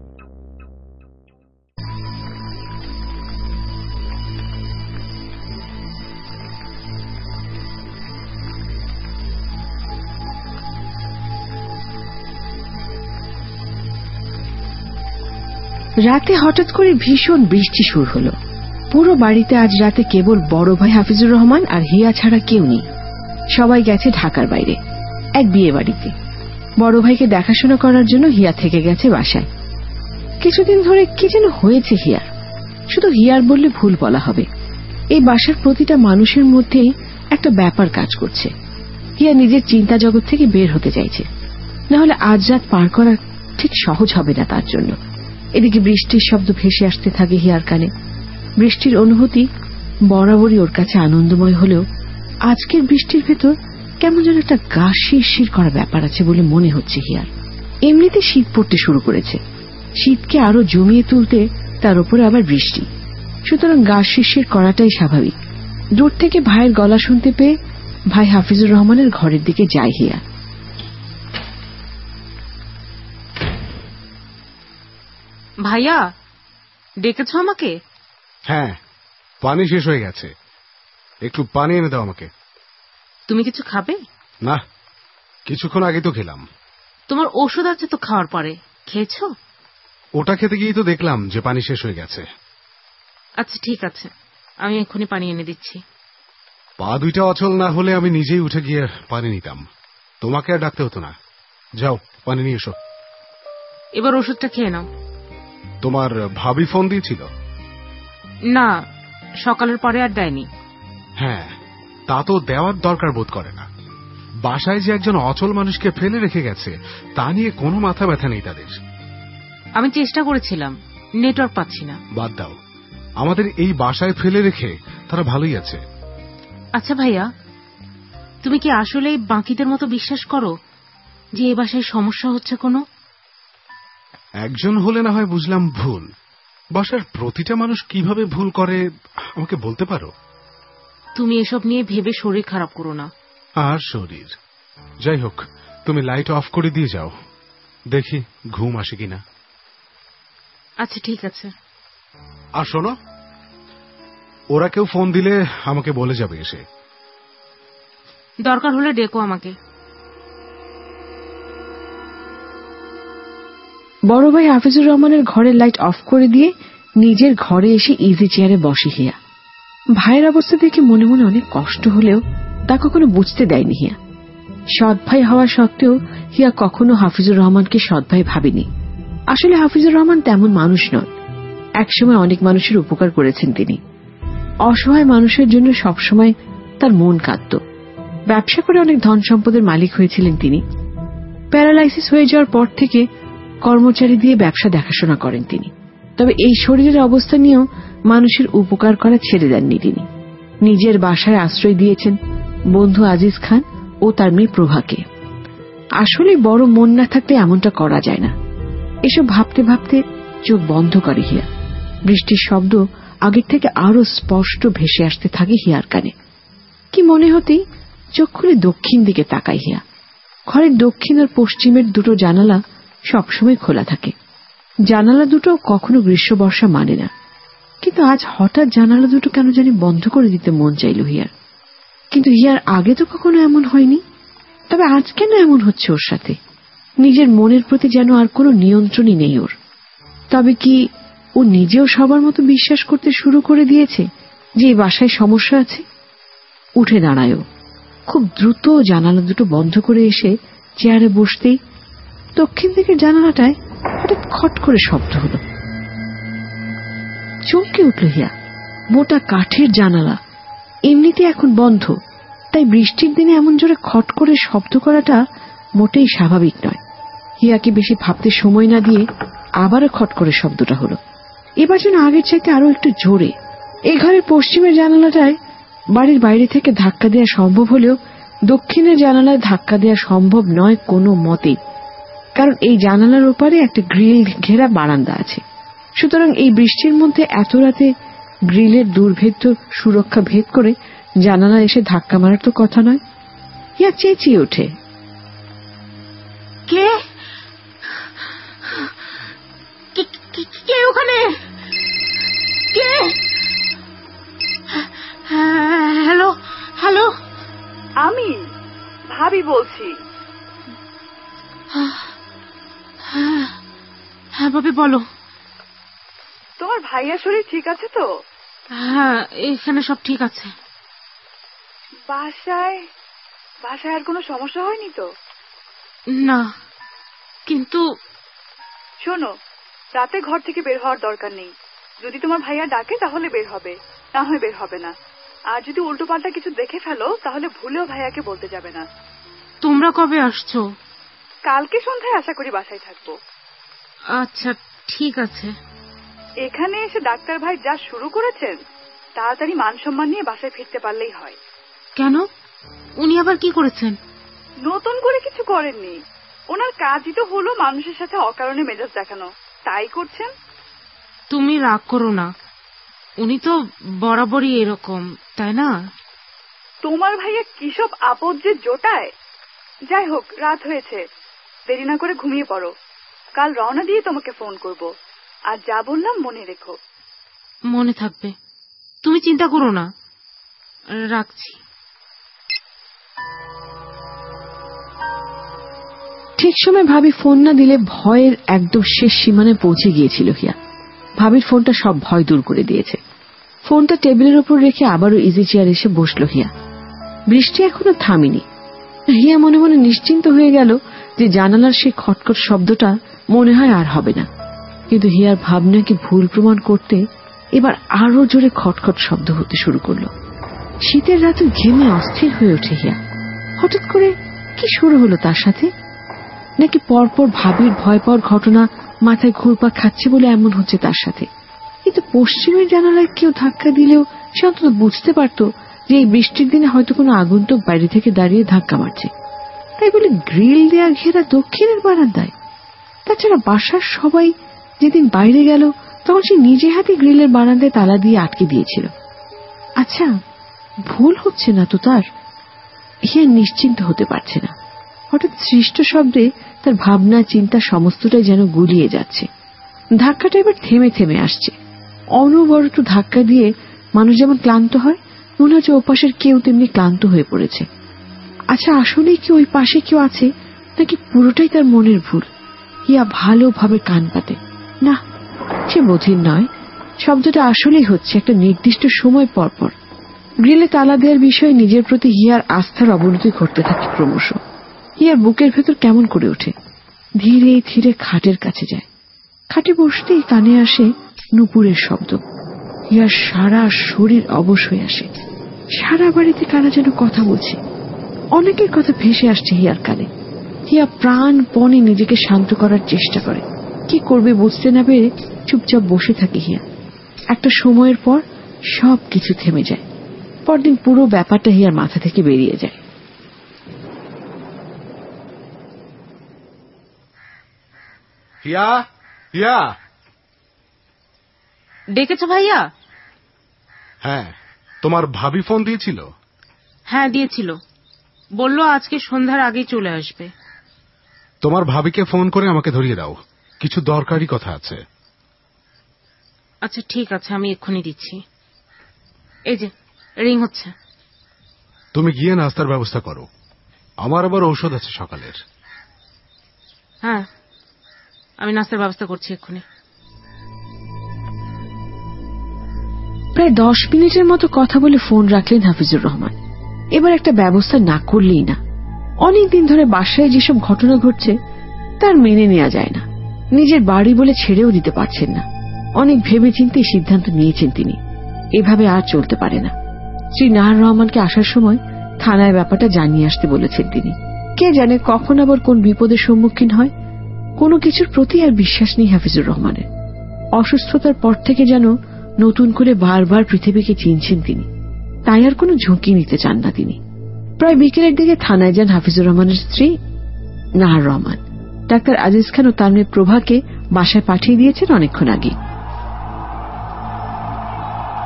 রাতে হঠাৎ করে ভীষণ বৃষ্টি শুরু হলো। পুরো বাড়িতে আজ রাতে কেবল বড় ভাই হাফিজুর রহমান আর হিয়া ছাড়া কেউ নেই। সবাই গেছে ঢাকার বাইরে এক বিয়ে বাড়িতে। বড় ভাইকে দেখাশোনা করার জন্য হিয়া থেকে গেছে বাসায়। কিছুদিন ধরে কি যেন হয়েছে হিয়ার, শুধু হিয়ার বললে ভুল বলা হবে। এই বাসার প্রতিটা মানুষের মধ্যেই একটা ব্যাপার কাজ করছে। হিয়া নিজের চিন্তা জগৎ থেকে বের হতে চাইছে, না হলে আজ রাত পার করা ঠিক সহজ হবে না তার জন্য। এদিকে বৃষ্টির শব্দ ভেসে আসতে থাকে হিয়ার কানে। বৃষ্টির অনুভূতি বরাবরই ওর কাছে আনন্দময় হলেও আজকের বৃষ্টির ভেতর কেমন যেন একটা গা শিরশির করা ব্যাপার আছে বলে মনে হচ্ছে হিয়ার। এমনিতে শীত পড়তে শুরু করেছে, শীতকে আরো জমিয়ে তুলতে তার উপরে আবার বৃষ্টি, সুতরাং গা শিরশির করাটাই স্বাভাবিক। দূর থেকে ভাইয়ের গলা শুনতে পেয়ে ভাই হাফিজুর রহমানের ঘরের দিকে যায় হিয়া। ভাইয়া, ডেকেছ আমাকে? হ্যাঁ, পানি শেষ হয়ে গেছে, একটু পানি এনে দাও আমাকে। তুমি কিছু খাবে? না, কিছুক্ষণ আগে তো খেলাম। তোমার ওষুধ আছে তো খাওয়ার পরে, খেয়েছো? ওটা খেতে গিয়েই তো দেখলাম যে পানি শেষ হয়ে গেছে। আচ্ছা ঠিক আছে, আমি এক্ষুনি পানি এনে দিচ্ছি। পা দুইটা অচল না হলে আমি নিজেই উঠে গিয়ে পানি নিতাম, তোমাকে আর ডাকতে হতো না। যাও, পানি নিয়ে এসো। এবার ওষুধটা খেয়ে নাও। তোমার ভাবি ফোন দিয়েছিল? না, সকালের পরে আর দেয়নি। হ্যাঁ, তা তো দেওয়ার দরকার বোধ করে না। বাসায় যে একজন অচল মানুষকে ফেলে রেখে গেছে তা নিয়ে কোনো মাথা ব্যথা নেই তাদের। আমি চেষ্টা করেছিলাম, নেটওয়ার্ক পাচ্ছি না। বাদ দাও, আমাদের এই বাসায় ফেলে রেখে তারা ভালোই আছে। আচ্ছা ভাইয়া, তুমি কি আসলে বাকিদের মতো বিশ্বাস করো যে এই বাসায় সমস্যা হচ্ছে কোনো? একজন হলে না হয় বুঝলাম ভুল, বাসার প্রতিটা মানুষ কিভাবে ভুল করে আমাকে বলতে পারো? তুমি এসব নিয়ে ভেবে শরীর খারাপ করো না। আর শরীর যাই হোক, তুমি লাইট অফ করে দিয়ে যাও, দেখি ঘুম আসে কিনা। আচ্ছা ঠিক আছে। আর শোনো, ওরা কেউ ফোন দিলে আমাকে বলে যাবে এসে। দরকার হলে ডেকো আমাকে। বড় ভাই হাফিজুর রহমানের ঘরের লাইট অফ করে দিয়ে নিজের ঘরে এসে ইজি চেয়ারে বসে হিয়া। ভাইয়ের অবস্থা দেখে মনে মনে অনেক কষ্ট হলেও তা কখনো বুঝতে দেয়নি হিয়া। সৎ ভাই হওয়া সত্ত্বেও হিয়া কখনো হাফিজুর রহমানকে সৎ ভাই ভাবেনি। আসলে হাফিজুর রহমান তেমন মানুষ নন। একসময় অনেক মানুষের উপকার করেছেন তিনি। অসহায় মানুষের জন্য সবসময় তার মন কাঁদত। ব্যবসা করে অনেক ধন সম্পদের মালিক হয়েছিলেন তিনি। প্যারালাইসিস হয়ে যাওয়ার পর থেকে কর্মচারী দিয়ে ব্যবসা দেখাশোনা করেন তিনি। তবে এই শরীরের অবস্থা নিয়েও মানুষের উপকার করা ছেড়ে দেননি তিনি। নিজের বাসায় আশ্রয় দিয়েছেন বন্ধু আজিজ খান ও তার মেয়ে প্রভাকে। আসলে বড় মন না থাকলে এমনটা করা যায় না। এসব ভাবতে ভাবতে চোখ বন্ধ করে হিয়া। বৃষ্টির শব্দ আগের থেকে আরো স্পষ্ট ভেসে আসতে থাকে হিয়ার কানে। কি মনে হতেই চোখ খুলে দক্ষিণ দিকে তাকায় হিয়া। ঘরের দক্ষিণ আর পশ্চিমের দুটো জানালা সবসময় খোলা থাকে। জানালা দুটো কখনো গ্রীষ্ম বর্ষা মানে না, কিন্তু আজ হঠাৎ জানালা দুটো কেন জানি বন্ধ করে দিতে মন চাইল হিয়ার। কিন্তু হিয়ার আগে তো কখনো এমন হয়নি। তবে আজ কেন এমন হচ্ছে ওর সাথে? নিজের মনের প্রতি যেন আর কোনো নিয়ন্ত্রণই নেই ওর। তবে কি ও নিজেও সবার মতো বিশ্বাস করতে শুরু করে দিয়েছে যে এই বাসায় সমস্যা আছে? উঠে দাঁড়ায়ও, খুব দ্রুত জানালা দুটো বন্ধ করে এসে চেয়ারে বসতেই দক্ষিণ দিকের জানালাটায় হঠাৎ খট করে শব্দ হল। চমকে উঠল হিয়া। মোটা কাঠের জানালা, এমনিতে এখন বন্ধ, তাই বৃষ্টির দিনে এমন জোরে খট করে শব্দ করাটা মোটেই স্বাভাবিক নয়। হিয়াকে বেশি ভাবতে সময় না দিয়ে আবারও খট করে শব্দটা হল, এবার যেন আগের চাইতে আরো একটু জোরে। এই ঘরের পশ্চিমের জানালাটায় বাড়ির বাইরে থেকে ধাক্কা দেওয়া সম্ভব হলেও দক্ষিণের জানালায় ধাক্কা দেওয়া সম্ভব নয় কোনো মতেই, কারণ এই জানালার ওপারে একটা গ্রিল ঘেরা বারান্দা আছে। সুতরাং এই বৃষ্টির মধ্যে এত রাতে গ্রিলের দুর্ভেদ্য সুরক্ষা ভেদ করে জানালা এসে ধাক্কা মারার তো কথা নয়। হিয়া চেঁচিয়ে ওঠে, কে কে ওখানে? কে? হ্যালো হ্যালো, আমি ভাবি বলছি। হ্যাঁ ভাবি বলো। তোমার ভাইয়ার শরীর ঠিক আছে তো? হ্যাঁ, এখানে সব ঠিক আছে। বাসায় বাসায় আর কোনো সমস্যা হয়নি তো? না, কিন্তু শোনো, রাতে ঘর থেকে বের হওয়ার দরকার নেই। যদি তোমার ভাইয়া ডাকে তাহলে বের হবে, না হয় বের হবে না। আর যদি উল্টো পাল্টা কিছু দেখে ফেলো তাহলে ভুলেও ভাইয়াকে বলতে যাবে না। তোমরা কবে আসছো? কালকে সন্ধ্যায় আশা করি বাসায় থাকবো। আচ্ছা ঠিক আছে। এখানে এসে ডাক্তার ভাই যা শুরু করেছেন, তাড়াতাড়ি মান সম্মান নিয়ে বাসায় ফিরতে পারলেই হয়। কেন? উনি আবার কি করেছেন? নতুন করে কিছু করেননি। ওনার কাজই তো হলো মানুষের সাথে অকারণে মেজাজ দেখানো, তাই করছেন। তুমি রাগ করো না, উনি তো বরাবরই এরকম, তাই না? তোমার ভাইয়া কিসব আপদ যে জোটায়। যাই হোক, রাত হয়েছে, দেরি না করে ঘুমিয়ে পড়ো। কাল রওনা দিয়ে তোমাকে ফোন করব। আর যা বললাম মনে রেখো। মনে থাকবে, তুমি চিন্তা করো না। রাখছি। ঠিক সময় ভাবি ফোন না দিলে ভয়ের একদম শেষ সীমানে পৌঁছে গিয়েছিল হিয়া। ভাবির ফোনটা সব ভয় দূর করে দিয়েছে। ফোনটা টেবিলের উপর রেখে আবারও ইজি চেয়ার এসে বসল হিয়া। বৃষ্টি এখনো থামেনি। হিয়া মনে মনে নিশ্চিন্ত হয়ে গেল যে জানালার সেই খটখট শব্দটা মনে হয় আর হবে না। কিন্তু হিয়ার ভাবনাকে ভুল প্রমাণ করতে এবার আরো জোরে খটখট শব্দ হতে শুরু করল। শীতের রাতে ঘেমে অস্থির হয়ে ওঠে হিয়া। হঠাৎ করে কি শুরু হলো তার সাথে? নাকি পরপর ভাবির ভয় পাওয়ার ঘটনা মাথায় ঘুরপাক খাচ্ছে বলে এমন হচ্ছে তার সাথে? কিন্তু পশ্চিমের জানালায় কেউ ধাক্কা দিলেও সে অন্তত বুঝতে পারত যে এই বৃষ্টির দিনে হয়তো কোনো আগন্তুক বাইরে থেকে দাঁড়িয়ে ধাক্কা মারছে। তাই বলে গ্রিল দেয়া ঘেরা দক্ষিণের বারান্দায়। তাছাড়া বাসার সবাই যেদিন বাইরে গেল তখন সে নিজে হাতে গ্রিলের বারান্দায় তালা দিয়ে আটকে দিয়েছিল। আচ্ছা, ভুল হচ্ছে না তো তার? হিয়া নিশ্চিন্ত হতে পারছে না। হঠাৎ সৃষ্ট শব্দে তার ভাবনা চিন্তা সমস্তটাই যেন গুলিয়ে যাচ্ছে। ধাক্কাটা এবার থেমে থেমে আসছে। অনবরত ধাক্কা দিয়ে মানুষ যেমন ক্লান্ত হয়, মনে হচ্ছে ওপাশের কেউ তেমনি ক্লান্ত হয়ে পড়েছে। আচ্ছা, আসলেই কি ওই পাশে কেউ আছে নাকি পুরোটাই তার মনের ভুল? হিয়া ভালোভাবে কান পাতে। না, সে বধির নয়। শব্দটা আসলেই হচ্ছে একটা নির্দিষ্ট সময় পর পর। গ্রিলে তালা দেওয়ার বিষয়ে নিজের প্রতি হিয়ার আস্থার অবনতি ঘটতে থাকে ক্রমশ। হিয়ার বুকের ভেতর কেমন করে ওঠে। ধীরে ধীরে খাটের কাছে যায়। খাটে বসতেই কানে আসে নুপুরের শব্দ। হিয়ার সারা শরীর অবশ হয়ে আসে। সারা বাড়িতে কারা যেন কথা বলছে। অনেকের কথা ভেসে আসছে হিয়ার কানে। হিয়া প্রাণপণে নিজেকে শান্ত করার চেষ্টা করে। কি করবে বুঝতে না পেরে চুপচাপ বসে থাকে হিয়া। একটা সময়ের পর সব কিছু থেমে যায়। পরদিন পুরো ব্যাপারটা হিয়ার মাথা থেকে বেরিয়ে যায়। হিয়া, হিয়া, ডেকেছো ভাইয়া? হ্যাঁ, তোমার ভাবি ফোন দিয়েছিল? হ্যাঁ দিয়েছিল, বলল আজকে সন্ধ্যার আগেই চলে আসবে। তোমার ভাবিকে ফোন করে আমাকে ধরিয়ে দাও, কিছু দরকারি কথা আছে। আচ্ছা ঠিক আছে, আমি এক্ষুনি দিচ্ছি। এই যে রিং হচ্ছে। তুমি গিয়ে নাস্তার ব্যবস্থা করো, আমার আবার ঔষধ আছে সকালের। হ্যাঁ, আমি নাস্তার ব্যবস্থা করছি এক্ষুনি। প্রায় দশ মিনিটের মতো কথা বলে ফোন রাখলেন হাফিজুর রহমান। এবার একটা ব্যবস্থা না করলেই না। অনেকদিন ধরে বাসায় যেসব ঘটনা ঘটছে তার মেনে নেওয়া যায় না। নিজের বাড়ি বলে ছেড়েও দিতে পারছেন না। অনেক ভেবে চিন্তে সিদ্ধান্ত নিয়েছেন তিনি। এভাবে আর চলতে পারে না। শ্রী নাহার রহমানকে আসার সময় থানায় ব্যাপারটা জানিয়ে আসতে বলেছেন তিনি। কে জানে কখন আবার কোন বিপদের সম্মুখীন হয়। কোনো কিছুর প্রতি আর বিশ্বাস নেই হাফিজুর রহমানের। অসুস্থতার পর থেকে যেন নতুন করে বারবার পৃথিবীকে চিনছেন তিনি। তাই আর কোনো ঝুঁকি নিতে চান না তিনি। প্রায় বিকেলের দিকে থানায় যান হাফিজুর রহমানের স্ত্রী নাহার রহমান। ডাক্তার আজিজ খান ও তার মেয়ে প্রভাকে বাসায় পাঠিয়ে দিয়েছেন অনেকক্ষণ আগে।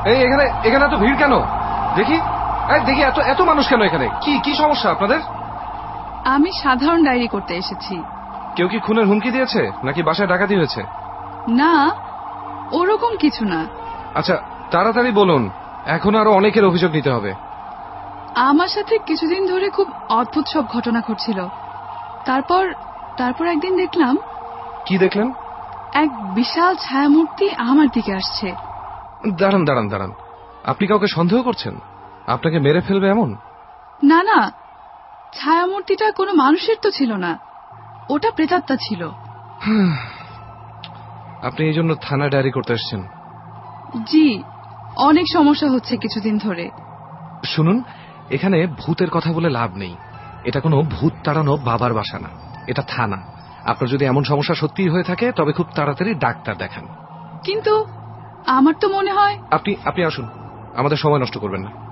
এই এখানে এখানে এত ভিড় কেন? দেখি দেখি এত এত মানুষ কেন এখানে? কি কি সমস্যা আপনাদের? আমি সাধারণ ডায়েরি করতে এসেছি। কেউ কি খুনের হুমকি দিয়েছে নাকি বাসায় ডাকাতি হয়েছে? না, ওরকম কিছু না। আচ্ছা তাড়াতাড়ি বলুন, এখন আরো অনেকের অভিযোগ নিতে হবে। আমার সাথে কিছুদিন ধরে খুব অদ্ভুত সব ঘটনা ঘটছিল। তারপর তারপর একদিন দেখলাম। কি দেখলেন? এক বিশাল ছায়ামূর্তি আমার দিকে আসছে। দাঁড়ান দাঁড়ান দাঁড়ান, আপনি কাউকে সন্দেহ করছেন? আপনাকে মেরে ফেলবে এমন? না না, ছায়ামূর্তিটা কোনো মানুষের তো ছিল না, ওটা প্রেতাত্মা ছিল। আপনি এই জন্য থানা ডায়েরি করতে এসেছেন? জি, অনেক সমস্যা হচ্ছে কিছুদিন ধরে। শুনুন, এখানে ভূতের কথা বলে লাভ নেই। এটা কোনো ভূত তাড়ানো বাবার বাসা না, এটা থানা। আপনার যদি এমন সমস্যা সত্যিই হয়ে থাকে তবে খুব তাড়াতাড়ি ডাক্তার দেখান। কিন্তু আমার তো মনে হয়। আপনি আপনি আসুন, আমাদের সময় নষ্ট করবেন না।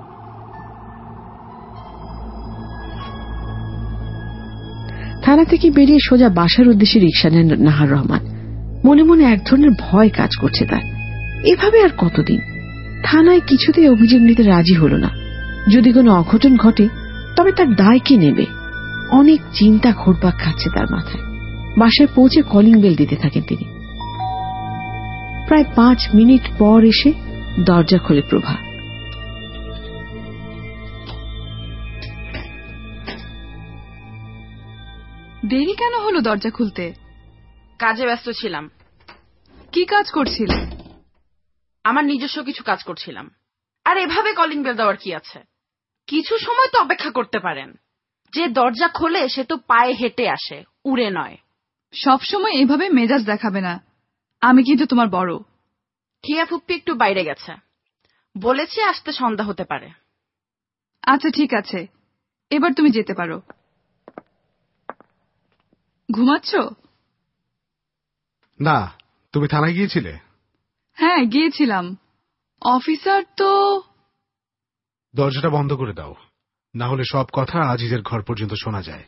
থানা থেকে বেরিয়ে সোজা বাসার উদ্দেশ্যে রিকশা নেন নাহার রহমান। মনে মনে এক ধরনের ভয় কাজ করছে তার। এভাবে আর কতদিন? থানায় কিছুতেই অভিযোগ নিতে রাজি হল না। যদি কোনো অঘটন ঘটে তবে তার দায় কে নেবে? অনেক চিন্তা ঘুরপাক খাচ্ছে তার মাথায়। বাসায় পৌঁছে কলিং বেল দিতে থাকেন তিনি। প্রায় পাঁচ মিনিট পর এসে দরজা খোলে প্রভা। দেরি কেন হলো দরজা খুলতে? কাজে ব্যস্ত ছিলাম। কি কাজ করছিলে? আমার নিজস্ব কিছু কাজ করছিলাম। আর এভাবে কলিং বেল দেওয়ার কি আছে? কিছু সময় তো অপেক্ষা করতে পারেন। যে দরজা খোলে সে তো পায়ে হেঁটে আসে, উড়ে নয়। সব সময় এভাবে মেজাজ দেখাবে না। আমি কিন্তু তোমার বড়। হিয়া ফুপ্পি একটু বাইরে গেছে, বলেছে আসতে সন্ধ্যা হতে পারে। আচ্ছা ঠিক আছে, এবার তুমি যেতে পারো। ঘুমাচ্ছ? না, তুমি থানায় গিয়েছিলে? হ্যাঁ গিয়েছিলাম। অফিসার তো। দরজাটা বন্ধ করে দাও, না হলে সব কথা আজিজের ঘর পর্যন্ত শোনা যায়।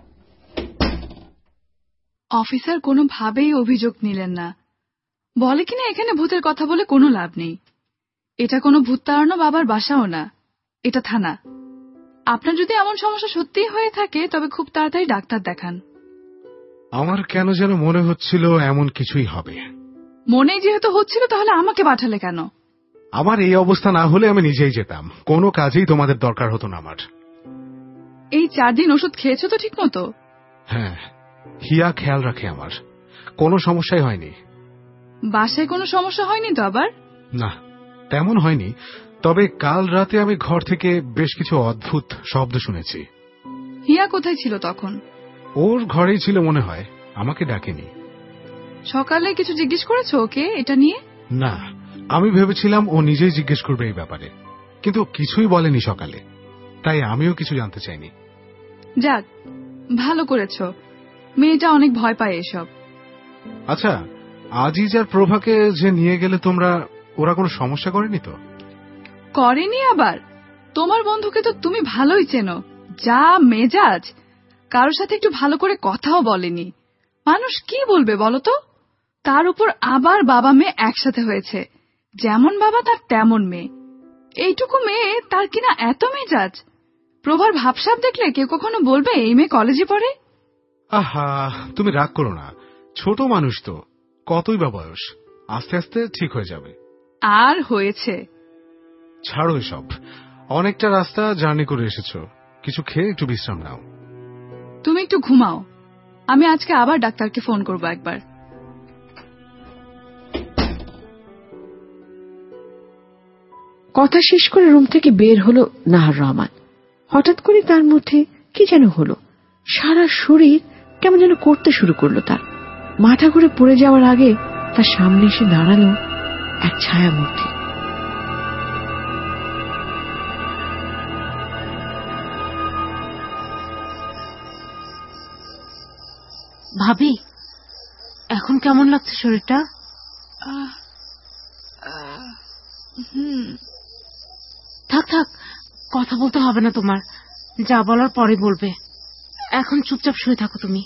অফিসার কোনোভাবেই অভিযোগ নিলেন না। বলে কিনা এখানে ভূতের কথা বলে কোনো লাভ নেই। এটা কোনো ভূত তাড়ানো বাবার বাসাও না, এটা থানা। আপনার যদি এমন সমস্যা সত্যিই হয়ে থাকে তবে খুব তাড়াতাড়ি ডাক্তার দেখান। আমার কেন যেন মনে হচ্ছিল এমন কিছুই হবে। মনে যেহেতু হচ্ছিল তাহলে আমাকে পাঠালে কেন? আমার এই অবস্থা না হলে আমি নিজেই যেতাম। কোনো কাজেই তোমাদের দরকার হতো না আমার। এই চার দিন ওষুধ খেয়েছো তো ঠিক মতো? হ্যাঁ, হিয়া খেয়াল রাখে আমার। কোনো সমস্যাই হয়নি। বাসায় কোনো সমস্যা হয়নি তো আবার? না, তেমন হয়নি। তবে কাল রাতে আমি ঘর থেকে বেশ কিছু অদ্ভুত শব্দ শুনেছি। হিয়া কোথায় ছিল তখন? ওর ঘরেই ছিল মনে হয়, আমাকে ডাকেনি। সকালে কিছু জিজ্ঞেস করেছো ওকে এটা নিয়ে? না, আমি ভেবেছিলাম ও নিজেই জিজ্ঞেস করবে এই ব্যাপারে, কিন্তু কিছুই বলেনি সকালে। তাই আমিও কিছু জানতে চাইনি। যাক, ভালো করেছো। মেয়েটা অনেক ভয় পায় এসব। আচ্ছা, আজিজ আর প্রভাকে যে নিয়ে গেলে তোমরা, ওরা কোনো সমস্যা করেনি তো? করেনি আবার? তোমার বন্ধুকে তো তুমি ভালোই চেনো। যা মেজাজ, কারোর সাথে একটু ভালো করে কথাও বলেনি। মানুষ কি বলবে বলো তো? তার উপর আবার বাবা মেয়ে একসাথে হয়েছে। যেমন বাবা তার তেমন মেয়ে। এইটুকু মেয়ে তার কিনা এত মেজাজ। প্রভার ভাবসাব দেখলে কেউ কখনো বলবে এই মেয়ে কলেজে পড়ে? আহা, তুমি রাগ করো না। ছোট মানুষ তো, কতই বা বয়স, আস্তে আস্তে ঠিক হয়ে যাবে। আর হয়েছে। ছাড়ো এসব। অনেকটা রাস্তা জার্নি করে এসেছো, কিছু খেয়ে একটু বিশ্রাম নাও। তুমি একটু ঘুমাও, আমি আজকে আবার ডাক্তারকে ফোন করবো একবার। কথা শেষ করে রুম থেকে বের হলো নাহার রহমান। হঠাৎ করে তার মধ্যে কি যেন হলো, সারা শরীর কেমন যেন করতে শুরু করলো তার। মাথা ঘুরে পড়ে যাওয়ার আগে তার সামনে এসে দাঁড়ালো এক ছায়ামূর্তি। ভাবি, এখন কেমন লাগছে শরীরটা? থাক থাক, কথা বলতে হবে না তোমার। যা বলার পরে বলবে। এখন চুপচাপ শুয়ে থাকো তুমি।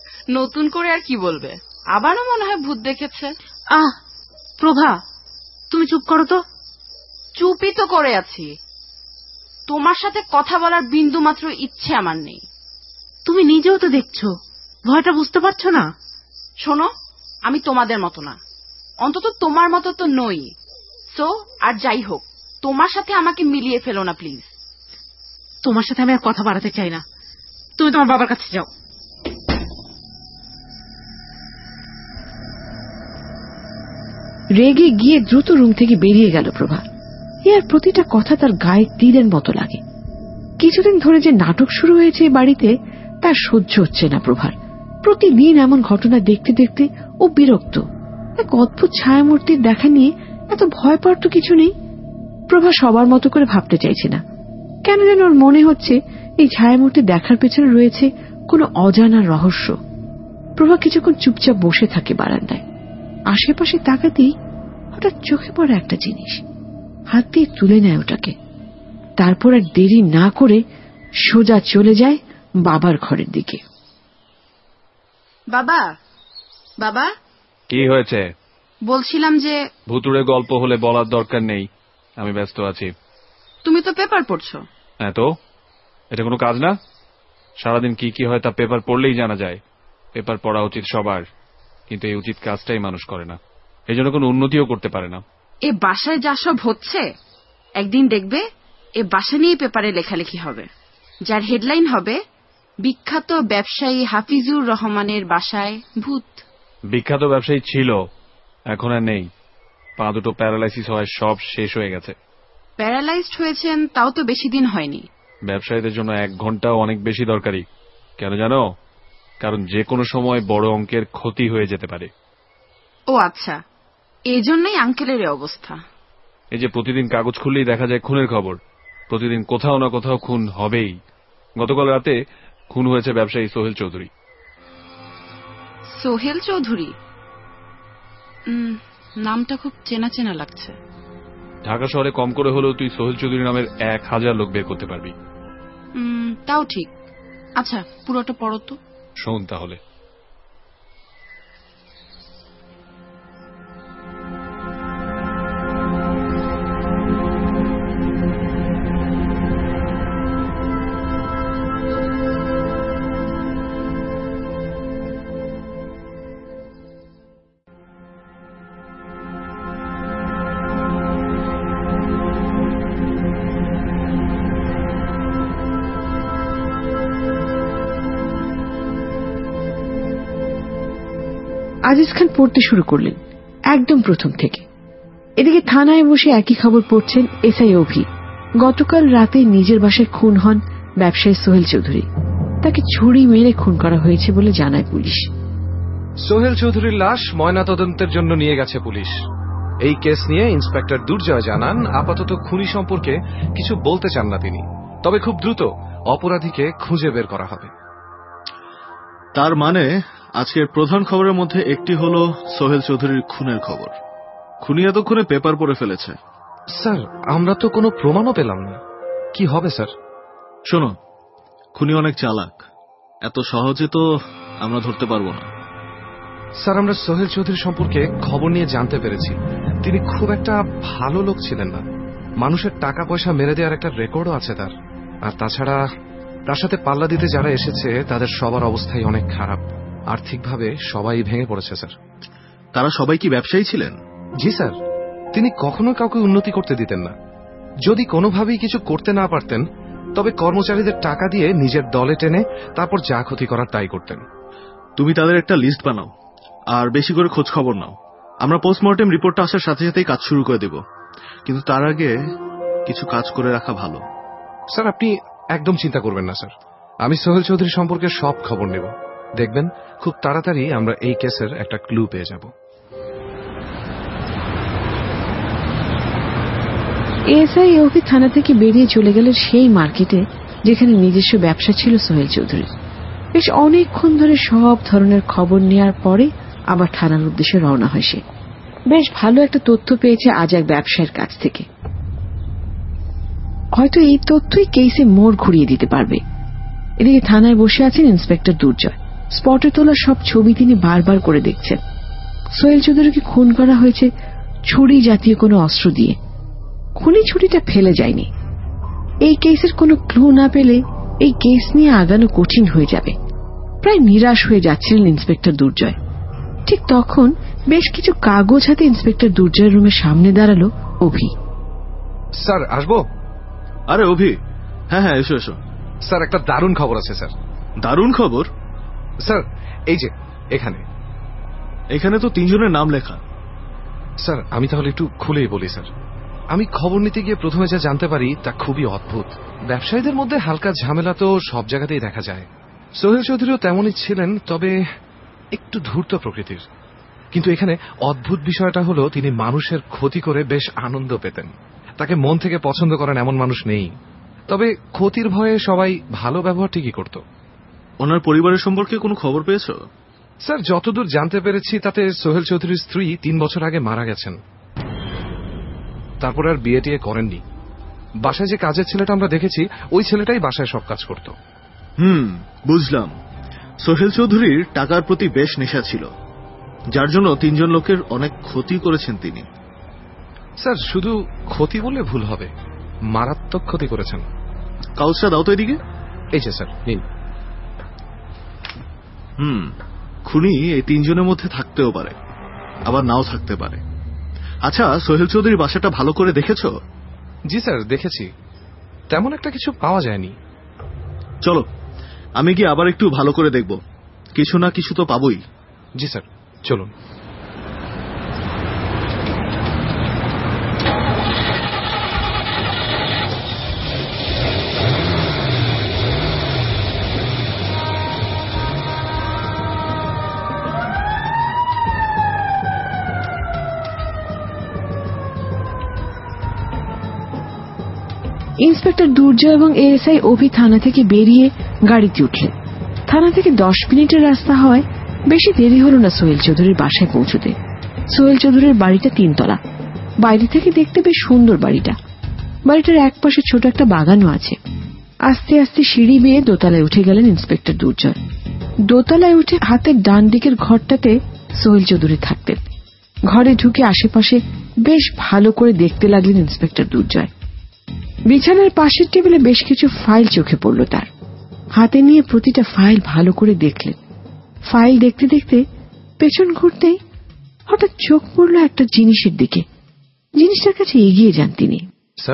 নতুন করে আর কি বলবে? আবারও মনে হয় ভূত দেখেছে। আহ প্রভা, তুমি চুপ করো তো। চুপই তো করে আছি, তোমার সাথে কথা বলার বিন্দু মাত্র ইচ্ছে আমার নেই। তুমি নিজেও তো দেখছো, ভয়টা বুঝতে পারছো না? শোনো, আমি তোমাদের মতো না, অন্তত তোমার মতো তো নই। সো আর যাই হোক, তোমার সাথে আমাকে মিলিয়ে ফেলো না প্লিজ। তোমার সাথে আমি আর কথা বাড়াতে চাই না, তুমি তোমার বাবার কাছে যাও। রেগে গিয়ে দ্রুত রুম থেকে বেরিয়ে গেল প্রভা। এর প্রতিটা কথা তার গায়ে তীরের মতো লাগে। কিছুদিন ধরে যে নাটক শুরু হয়েছে বাড়িতে, তার সহ্য হচ্ছে না প্রভার। প্রতিদিন এমন ঘটনা দেখতে দেখতে ও বিরক্ত। এক অদ্ভুত ছায়ামূর্তির দেখা নিয়ে এত ভয় পাওয়ার তো কিছু নেই। প্রভা সবার মতো করে ভাবতে চাইছে না, কেন যেন ওর মনে হচ্ছে এই ছায়ামূর্তি দেখার পেছনে রয়েছে কোনো অজানা রহস্য। প্রভা কিছুক্ষণ চুপচাপ বসে থাকে বারান্দায়। আশেপাশে তাকাতেই হঠাৎ চোখে পড়ে একটা জিনিস, হাত দিয়ে তুলে নেয় ওটাকে। তারপর আর দেরি না করে সোজা চলে যায় বাবার ঘরের দিকে। বাবা, বাবা। কি হয়েছে? বলছিলাম যে ভুতুড়ে গল্প হলে বলার দরকার নেই, আমি ব্যস্ত আছি। তুমি তো পেপার পড়ছো। হ্যাঁ তো, এটা কোনো কাজ না? সারাদিন কি কি হয় তা পেপার পড়লেই জানা যায়। পেপার পড়া উচিত সবার, কিন্তু এই উচিত কাজটাই মানুষ করে না, এই জন্য কোনো উন্নতিও করতে পারে না। এ বাসায় যা সব হচ্ছে, একদিন দেখবে এ বাসা নিয়ে পেপারে লেখালেখি হবে, যার হেডলাইন হবে বিখ্যাত ব্যবসায়ী হাফিজুর রহমানের বাসায় ভূত। বিখ্যাত ব্যবসায়ী ছিল, এখন আর নেই। পা দুটো প্যারালাইসিস হয়, সব শেষ হয়ে গেছে। প্যারালাইজড হয়েছেন তাও তো বেশি দিন হয়নি। ব্যবসায়ীদের জন্য এক ঘন্টাও অনেক বেশি দরকারি। কেন জানো? কারণ যে কোনো সময় বড় অঙ্কের ক্ষতি হয়ে যেতে পারে। ও আচ্ছা, এই জন্যই আঙ্কেলের অবস্থা। এই যে প্রতিদিন কাগজ খুললেই দেখা যায় খুনের খবর, প্রতিদিন কোথাও না কোথাও খুন হবেই। গতকাল রাতে খুন হয়েছে ব্যবসায়ী সোহেল চৌধুরী। সোহেল চৌধুরী? নামটা খুব চেনা চেনা লাগছে। ঢাকা শহরে কম করে হলেও তুই সোহেল চৌধুরী নামের এক হাজার লোক বের করতে পারবি। তাও ঠিক। আচ্ছা, পুরোটা পড়ো তো। শোন তাহলে। আজিজ খান পড়তে শুরু করলেন একদম প্রথম থেকে। এদিকে থানায় বসে একই খবর পড়ছেন এসআই অভি। গতকাল রাতে নিজের বাসায় খুন হন ব্যবসায়ী সোহেল চৌধুরী। তাকে ছুরি মেরে খুন করা হয়েছে বলে জানায় পুলিশ। সোহেল চৌধুরীর লাশ ময়নাতদন্তের জন্য নিয়ে গেছে পুলিশ। এই কেস নিয়ে ইন্সপেক্টর দুর্জয় জানান, আপাতত খুনি সম্পর্কে কিছু বলতে চান না তিনি, তবে খুব দ্রুত অপরাধীকে খুঁজে বের করা হবে। তার মানে আজকের প্রধান খবরের মধ্যে একটি হল সোহেল চৌধুরীর খুনের খবর। খুনি এতক্ষণে পেপার পড়ে ফেলেছে। স্যার, আমরা তো কোনো প্রমাণও পেলাম না, কি হবে স্যার? শোনো, খুনি অনেক চালাক, এত সহজে তো আমরা ধরতে পারবো না। স্যার, আমরা সোহেল চৌধুরী সম্পর্কে খবর নিয়ে জানতে পেরেছি তিনি খুব একটা ভালো লোক ছিলেন না। মানুষের টাকা পয়সা মেরে দেওয়ার একটা রেকর্ডও আছে তার। আর তাছাড়া তার সাথে পাল্লা দিতে যারা এসেছে তাদের সবার অবস্থাই অনেক খারাপ। আর্থিকভাবে সবাই ভেঙে পড়েছে স্যার। তারা সবাই কি ব্যবসায়ী ছিলেন? জি স্যার, তিনি কখনো কাউকে উন্নতি করতে দিতেন না। যদি কোনোভাবেই কিছু করতে না পারতেন তবে কর্মচারীদের টাকা দিয়ে নিজের দলে টেনে তারপর যা ক্ষতি করার তাই করতেন। তুমি তাদের একটা লিস্ট বানাও আর বেশি করে খোঁজ খবর নাও। আমরা পোস্টমর্টেম রিপোর্টটা আসার সাথে সাথেই কাজ শুরু করে দেব, কিন্তু তার আগে কিছু কাজ করে রাখা ভালো। স্যার, আপনি একদম চিন্তা করবেন না স্যার, আমি সোহেল চৌধুরী সম্পর্কে সব খবর নেব। দেখবেন খুব তাড়াতাড়ি আমরা এই কেসের একটা ক্লু পেয়ে যাব। এসআই অভি থানা থেকে বেরিয়ে চলে গেল সেই মার্কেটে যেখানে নিজস্ব ব্যবসা ছিল সোহেল চৌধুরী। বেশ অনেকক্ষণ ধরে সব ধরনের খবর নেওয়ার পরে আবার থানার উদ্দেশ্যে রওনা হয় সে। বেশ ভালো একটা তথ্য পেয়েছে আজ এক ব্যবসায়ীর কাছ থেকে। হয়তো এই তথ্যই কেসে মোড় ঘুরিয়ে দিতে পারবে। এদিকে থানায় বসে আছেন ইন্সপেক্টর দুর্জয়। স্পটে তোলা সব ছবি তিনি বারবার করে দেখছেন। সোহেল চৌধুরীকে খুন করা হয়েছে ছুরি জাতীয় কোনো অস্ত্র দিয়ে। খুনি ছুরিটা ফেলে যায়নি। এই কেসের কোনো ক্লু না পেলে এই কেস নিয়ে আগানো কঠিন হয়ে যাবে। প্রায় নিরাশ হয়ে যাচ্ছিলেন ইন্সপেক্টর দুর্জয়। ঠিক তখন বেশ কিছু কাগজ হাতে ইন্সপেক্টর দুর্জয়ের রুমের সামনে দাঁড়ালো অভি। স্যার আসবো? আরে অভি, হ্যাঁ হ্যাঁ এসো এসো। স্যার একটা দারুণ খবর আছে স্যার। দারুণ খবর? স্যার এই যে এখানে এখানে তো তিনজনের নাম লেখা। স্যার আমি তাহলে একটু খুলেই বলি স্যার। আমি খবর নিতে গিয়ে প্রথমে যা জানতে পারি তা খুবই অদ্ভুত। ব্যবসায়ীদের মধ্যে হালকা ঝামেলা তো সব জায়গাতেই দেখা যায়। সোহেল চৌধুরীও তেমনই ছিলেন, তবে একটু ধূর্ত প্রকৃতির। কিন্তু এখানে অদ্ভুত বিষয়টা হলো তিনি মানুষের ক্ষতি করে বেশ আনন্দ পেতেন। তাকে মন থেকে পছন্দ করেন এমন মানুষ নেই, তবে ক্ষতির ভয়ে সবাই ভালো ব্যবহার ঠিকই করত। ওনার পরিবারের সম্পর্কে কোনো খবর পেয়েছো? স্যার যতদূর জানতে পেরেছি তাতে সোহেল চৌধুরীর স্ত্রী তিন বছর আগে মারা গেছেন। তারপর আর বিয়ে টিয়ে করেননি। বাসায় যে কাজের ছেলেটা আমরা দেখেছি ওই ছেলেটাই বাসায় সব কাজ করত। হুম, বুঝলাম। সোহেল চৌধুরীর টাকার প্রতি বেশ নেশা ছিল, যার জন্য তিনজন লোকের অনেক ক্ষতি করেছেন তিনি। স্যার শুধু ক্ষতি বললে ভুল হবে, মারাত্মক ক্ষতি করেছেন। কাগজটা দাও তো এদিকে। এই যে স্যার নিন। হুম, খুনি এই তিনজনের মধ্যে থাকতেও পারে, আবার নাও থাকতে পারে। আচ্ছা, সোহেল চৌধুরীর বাসাটা ভালো করে দেখেছো? জি স্যার দেখেছি, তেমন একটা কিছু পাওয়া যায়নি। চলো আমি গিয়ে আবার একটু ভালো করে দেখব, কিছু না কিছু তো পাবোই। জি স্যার চলুন। ইন্সপেক্টর দুর্জয় এবং এএসআই অভি থানা থেকে বেরিয়ে গাড়িতে উঠলেন। থানা থেকে দশ মিনিটের রাস্তা হয়, বেশি দেরি হল না সোহেল চৌধুরীর বাসায় পৌঁছতে। সোহেল চৌধুরীর বাড়িটা তিনতলা, বাইরে থেকে দেখতে বেশ সুন্দর বাড়িটা। বাড়িটার এক পাশে ছোট একটা বাগানও আছে। আস্তে আস্তে সিঁড়ি বেয়ে দোতলায় উঠে গেলেন ইন্সপেক্টর দুর্জয়। দোতলায় উঠে হাতের ডান দিকের ঘরটাতে সোহেল চৌধুরী থাকতেন। ঘরে ঢুকে আশেপাশে বেশ ভালো করে দেখতে লাগলেন ইন্সপেক্টর দুর্জয়। বিছানার পাশের টেবিলে বেশ কিছু ফাইল চোখে পড়ল তার। হাতে নিয়ে প্রতিটা ফাইল ভালো করে দেখলেন। ফাইল দেখতে দেখতে পেছন ঘুরতেই হঠাৎ চোখ পড়ল একটা জিনিসের দিকে। জিনিসটার কাছে এগিয়ে যান তিনি। স্যার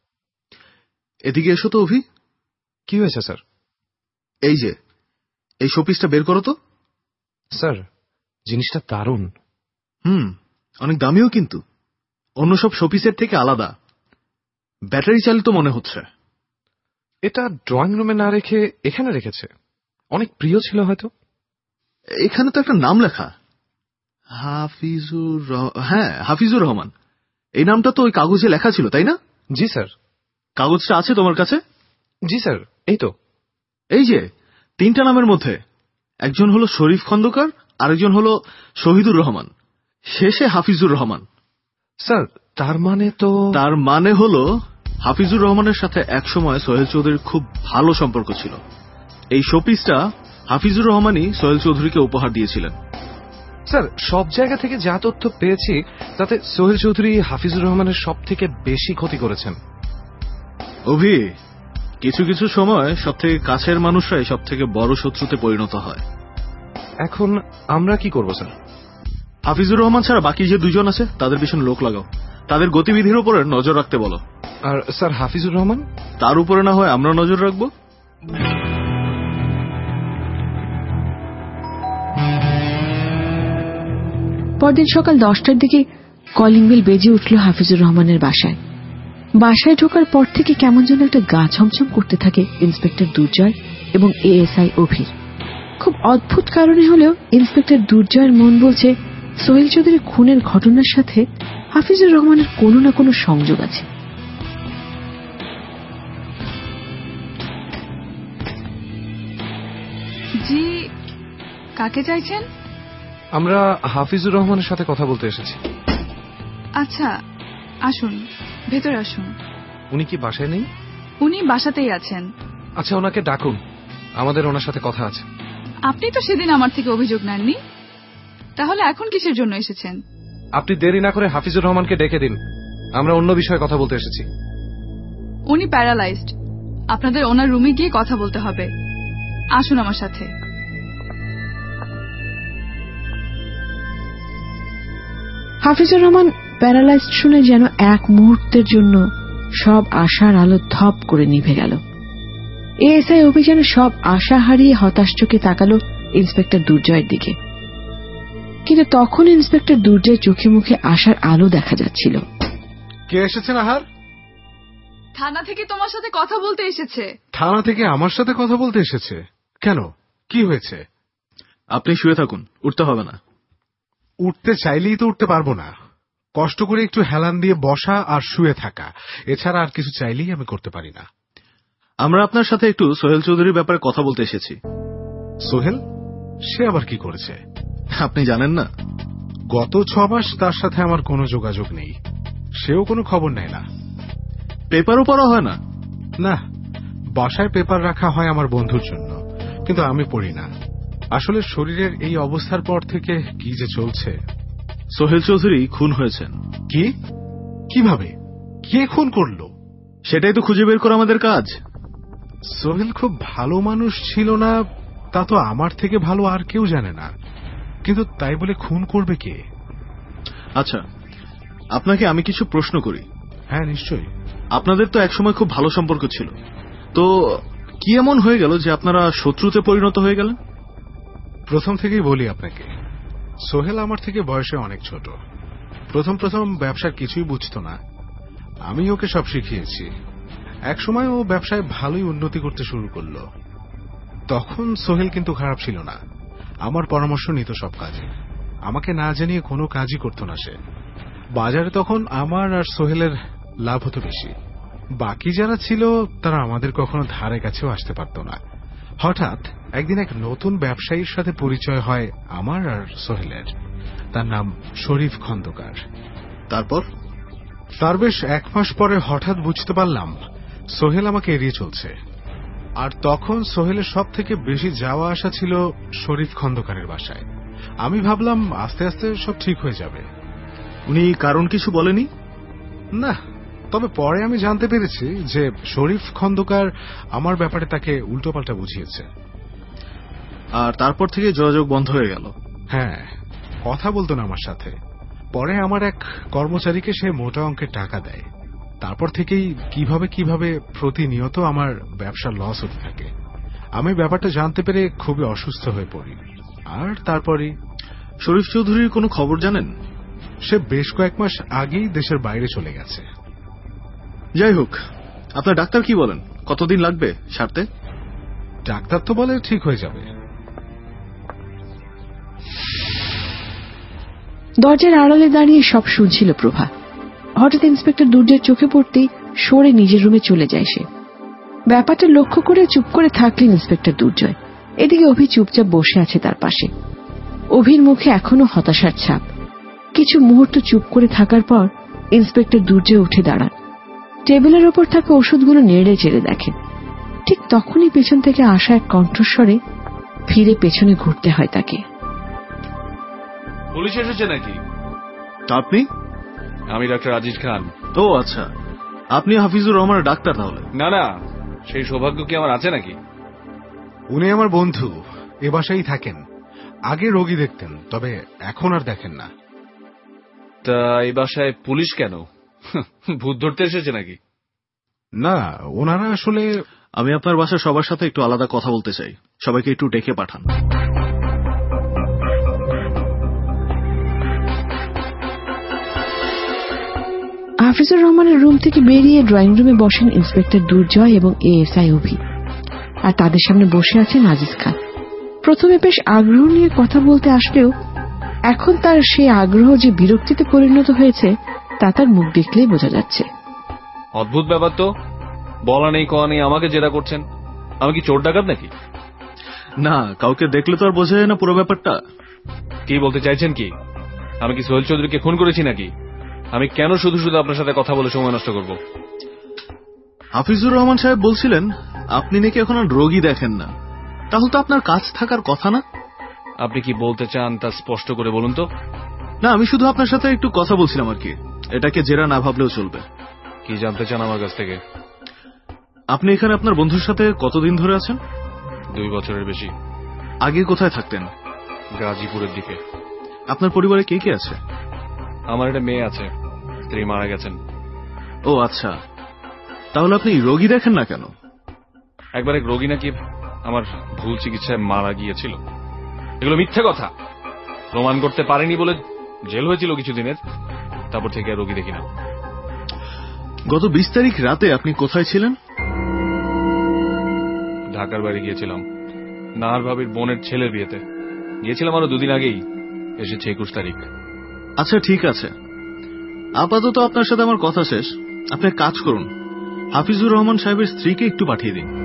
এদিকে এসো তো অভি। কি হয়েছে স্যার? এই যে এই শোপিসটা বের করো তো। স্যার জিনিসটা দারুণ। হুম, অনেক দামিও কিন্তু, অন্য সব শোপিসের থেকে আলাদা। ব্যাটারি চালিত মনে হচ্ছে। এটা ড্রয়িং রুমে না রেখে এখানে রেখেছে। অনেক প্রিয় ছিল হয়তো। এখানে তো একটা নাম লেখা, হাফিজুর। হ্যাঁ, হাফিজুর রহমান। এই নামটা তো ওই কাগজে লেখা ছিল, তাই না? জি স্যার। কাগজটা আছে তোমার কাছে? জি স্যার, এই তো। এই যে তিনটা নামের মধ্যে একজন হলো শরীফ খন্দকার, আরেকজন হলো শহীদুর রহমান, শেষে হাফিজুর রহমান। স্যার তার মানে তো তার মানে হলো হাফিজুর রহমানের সাথে একসময় সোহেল চৌধুরীর খুব ভালো সম্পর্ক ছিল। এই শোপিসটা হাফিজুর রহমানই সোহেল চৌধুরীকে উপহার দিয়েছিলেন। স্যার সব জায়গা থেকে যা তথ্য পেয়েছি তাতে সোহেল চৌধুরী হাফিজুর রহমানের সব থেকে বেশি ক্ষতি করেছেন। অভি, কিছু কিছু সময় সব থেকে কাছের মানুষরাই সব থেকে বড় শত্রুতে পরিণত হয়। এখন আমরা কি করব স্যার? হাফিজুর রহমান ছাড়া বাকি যে দুজন আছে তাদের পিছনে লোক লাগাও, তাদের গতিবিধির উপরে নজর রাখতে বলো। আর স্যার হাফিজুর রহমান? তার উপরে না হয় আমরা নজর রাখবো। পরদিন সকাল দশটার দিকে কলিং বেল বেজে উঠল হাফিজুর রহমানের বাসায়। বাসায় ঢোকার পর থেকে কেমন যেন একটা গা ছমছম করতে থাকে ইন্সপেক্টর দুর্জয় এবং এএসআই অভির। খুব অদ্ভুত কারণে হলেও ইন্সপেক্টর দুর্জয়ের মন বলছে সোহেল চৌধুরী খুনের ঘটনার সাথে হাফিজুর রহমানের কোনো না কোনো সংযোগ আছে। জি, কাকে চাইছেন? আমরা হাফিজুর রহমানের সাথে কথা বলতে এসেছি। আচ্ছা আসুন, ভেতরে আসুন। উনি কি বাসায় নেই? উনি বাসাতেই আছেন। আচ্ছা ওনাকে ডাকুন, আমাদের ওনার সাথে কথা আছে। আপনি তো সেদিন আমার থেকে অভিযোগ নেননি, তাহলে এখন কিসের জন্য এসেছেন? আপনি দেরি না করে হাফিজুর রহমানকে ডেকে দিন, আমরা অন্য বিষয়ে কথা বলতে এসেছি। উনি প্যারালাইজড, আপনাদের ওনার রুমে গিয়ে কথা বলতে হবে। আসুন আমার সাথে। হাফিজুর রহমান প্যারালাইজড শুনে যেন এক মুহূর্তের জন্য সব আশার আলো ধপ করে নিভে গেল। এএসআই অভিযানে সব আশা হারিয়ে হতাশ চোখে তাকালো ইন্সপেক্টর দুর্জয়ের দিকে। কিন্তু তখন ইন্সপেক্টর দুর্জয়ের চোখে মুখে আশার আলো দেখা যাচ্ছিল। কে এসেছেন আহার? থানা থেকে তোমার সাথে কথা বলতে এসেছে। থানা থেকে আমার সাথে কথা বলতে এসেছে? কেন, কি হয়েছে? আপনি শুয়ে থাকুন, উঠতে হবে না। উঠতে চাইলেই তো উঠতে পারবো না। কষ্ট করে একটু হেলান দিয়ে বসা আর শুয়ে থাকা, এছাড়া আর কিছু চাইলেই আমি করতে পারি না। আমরা আপনার সাথে একটু সোহেল চৌধুরীর ব্যাপারে কথা বলতে এসেছি। সোহেল? সে আবার কি করেছে? আপনি জানেন না? গত ছ মাস তার সাথে আমার কোনো যোগাযোগ নেই, সেও কোনো খবর নেয় না। পেপারও পড়া হয় না? না, বাসায় পেপার রাখা হয় আমার বন্ধুর জন্য, কিন্তু আমি পড়ি না। আসলে শরীরের এই অবস্থার পর থেকে কি যে চলছে। সোহেল চৌধুরী খুন হয়েছেন। কি? কিভাবে? কে খুন করলো? সেটাই তো খুঁজে বের করা আমাদের কাজ। সোহেল খুব ভালো মানুষ ছিল না, তা তো আমার থেকে ভালো আর কেউ জানে না, কিন্তু তাই বলে খুন করবে কে? আচ্ছা, আপনাকে আমি কিছু প্রশ্ন করি। হ্যাঁ, নিশ্চয়ই। আপনাদের তো একসময় খুব ভালো সম্পর্ক ছিল, তো কি এমন হয়ে গেল যে আপনারা শত্রুতে পরিণত হয়ে গেলেন? প্রথম থেকেই বলি আপনাকে, সোহেল আমার থেকে বয়সে অনেক ছোট। প্রথম প্রথম ব্যবসার কিছুই বুঝতো না, আমি ওকে সব শিখিয়েছি। একসময় ও ব্যবসায় ভালোই উন্নতি করতে শুরু করলো। তখন সোহেল কিন্তু খারাপ ছিল না, আমার পরামর্শ নিত সব কাজে। আমাকে না জানিয়ে কোনো কাজই করত না সে। বাজারে তখন আমার আর সোহেলের লাভ হতো বেশি। বাকি যারা ছিল তারা আমাদের কখনো ধারে কাছেও আসতে পারত না। হঠাৎ একদিন এক নতুন ব্যবসায়ীর সাথে পরিচয় হয় আমার আর সোহেলের। তার নাম শরীফ খন্দকার। তারপর তার বেশ এক মাস পরে হঠাৎ বুঝতে পারলাম সোহেল আমাকে এড়িয়ে চলছে। আর তখন সোহেলের সব থেকে বেশি যাওয়া আসা ছিল শরীফ খন্দকারের বাসায়। আমি ভাবলাম আস্তে আস্তে সব ঠিক হয়ে যাবে। উনি কারণ কিছু বলেনি? না, তবে পরে আমি জানতে পেরেছি যে শরীফ খন্দকার আমার ব্যাপারে তাকে উল্টোপাল্টা বুঝিয়েছে। আর তারপর থেকে যোগাযোগ বন্ধ হয়ে গেল? হ্যাঁ, কথা বলতো না আমার সাথে। পরে আমার এক কর্মচারীকে সে মোটা অঙ্কের টাকা দেয়। তারপর থেকেই কিভাবে কিভাবে প্রতিনিয়ত আমার ব্যবসা লস হতে থাকে। আমি ব্যাপারটা জানতে পেরে খুবই অসুস্থ হয়ে পড়ি। আর তারপরে শরীফ চৌধুরীর কোনো খবর জানেন? সে বেশ কয়েক মাস আগেই দেশের বাইরে চলে গেছে। যাই হোক, আপনার ডাক্তার কি বলেন, কতদিন লাগবে সারতে? ডাক্তার তো বলে ঠিক হয়ে যাবে। দরজার আড়ালে দাঁড়িয়ে সব শুনছিল প্রভা। হঠাৎ ইন্সপেক্টর দুর্জয়ের চোখে পড়তেই সরে নিজের রুমে চলে যায় সে। ব্যাপারটা লক্ষ্য করে চুপ করে থাকলেন ইন্সপেক্টর দুর্জয়। এদিকে অভি চুপচাপ বসে আছে তার পাশে। অভির মুখে এখনো হতাশার ছাপ। কিছু মুহূর্ত চুপ করে থাকার পর ইন্সপেক্টর দুর্জয় উঠে দাঁড়ান। টেবিলের ওপর থাকা ওষুধগুলো নেড়ে চেড়ে দেখেন। ঠিক তখনই পেছন থেকে আসা এক কণ্ঠস্বরে ফিরে পেছনে ঘুরতে হয় তাকে। পুলিশ এসেছে নাকি? আপনি? আমি ডাক্তার আজিজ খান। ও আচ্ছা, আপনি হাফিজুর রহমানের ডাক্তার তাহলে? না না, সেই সৌভাগ্য কি আমার আছে নাকি? উনি আমার বন্ধু, এ বাসায় থাকেন। আগে রোগী দেখতেন, তবে এখন আর দেখেন না। তা এই বাসায় পুলিশ কেন? ভূত ধরতে এসেছে নাকি? না, ওনারা আসলে... আমি আপনার বাসায় সবার সাথে একটু আলাদা কথা বলতে চাই, সবাইকে একটু ডেকে পাঠান। হাফিজুর রহমানের রুম থেকে বেরিয়ে ড্রয়িং রুমে বসেন ইন্সপেক্টর দুর্জয় এবং এএসআই অভি, আর তাদের সামনে বসে আছেন আজিজ খান। প্রথমে বেশ আগ্রহ নিয়ে কথা বলতে আসলেও এখন তার সেই আগ্রহ যে বিরক্তিতে পরিণত হয়েছে তা তার মুখ দেখলেই বোঝা যাচ্ছে। অদ্ভুত ব্যাপার তো, বলা নেই কওয়া নেই আমাকে জেরা করছেন। আমি কি চোর ডাকাত নাকি? না, কাউকে দেখলে তো আর বোঝা যায় না পুরো ব্যাপারটা। কি বলতে চাইছেন কি? আমি কি সোহেল চৌধুরীকে খুন করেছি নাকি? আমি কেন শুধু শুধু আপনার সাথে কথা বলে সময় নষ্ট করব? হাফিজুর রহমান সাহেব বলছিলেন আপনি নাকি এখন আর রোগী দেখেন না, তাহলে তো আপনার কাজ থাকার কথা না? আপনি কি বলতে চান তা স্পষ্ট করে বলুন তো। না, আমি শুধু আপনার সাথে একটু কথা বলছিলাম আর কি। এটাকে জেরা না ভাবলেও চলবে। কি জানতে চান আমার কাছ থেকে? আপনি এখানে আপনার বন্ধুর সাথে কতদিন ধরে আছেন? দুই বছরের বেশি। আগে কোথায় থাকতেন? গাজীপুরের দিকে। আপনার পরিবারে কে কে আছে? আমার একটা মেয়ে আছে, স্ত্রী মারা গেছেন। ও আচ্ছা, তাহলে আপনি রোগী দেখেন না কেন? একবার এক রোগী নাকি আমার ভুল চিকিৎসায় মারা গিয়েছিল। এগুলো মিথ্যে কথা। প্রমাণ করতে পারেনি বলে জেল হয়েছিল কিছুদিনের, তারপর থেকে আর রোগী দেখি না। গত বিশ তারিখ রাতে আপনি কোথায় ছিলেন? ঢাকার বাড়ি গিয়েছিলাম, নাহার ভাবির বোনের ছেলের বিয়েতে। গিয়েছিলাম আরো দুদিন আগেই, এসেছে একুশ তারিখ। আচ্ছা ঠিক আছে, আপাতত আপনার সাথে আমার কথা শেষ। আপনি কাজ করুন, হাফিজুর রহমান সাহেবের স্ত্রীকে একটু পাঠিয়ে দিন।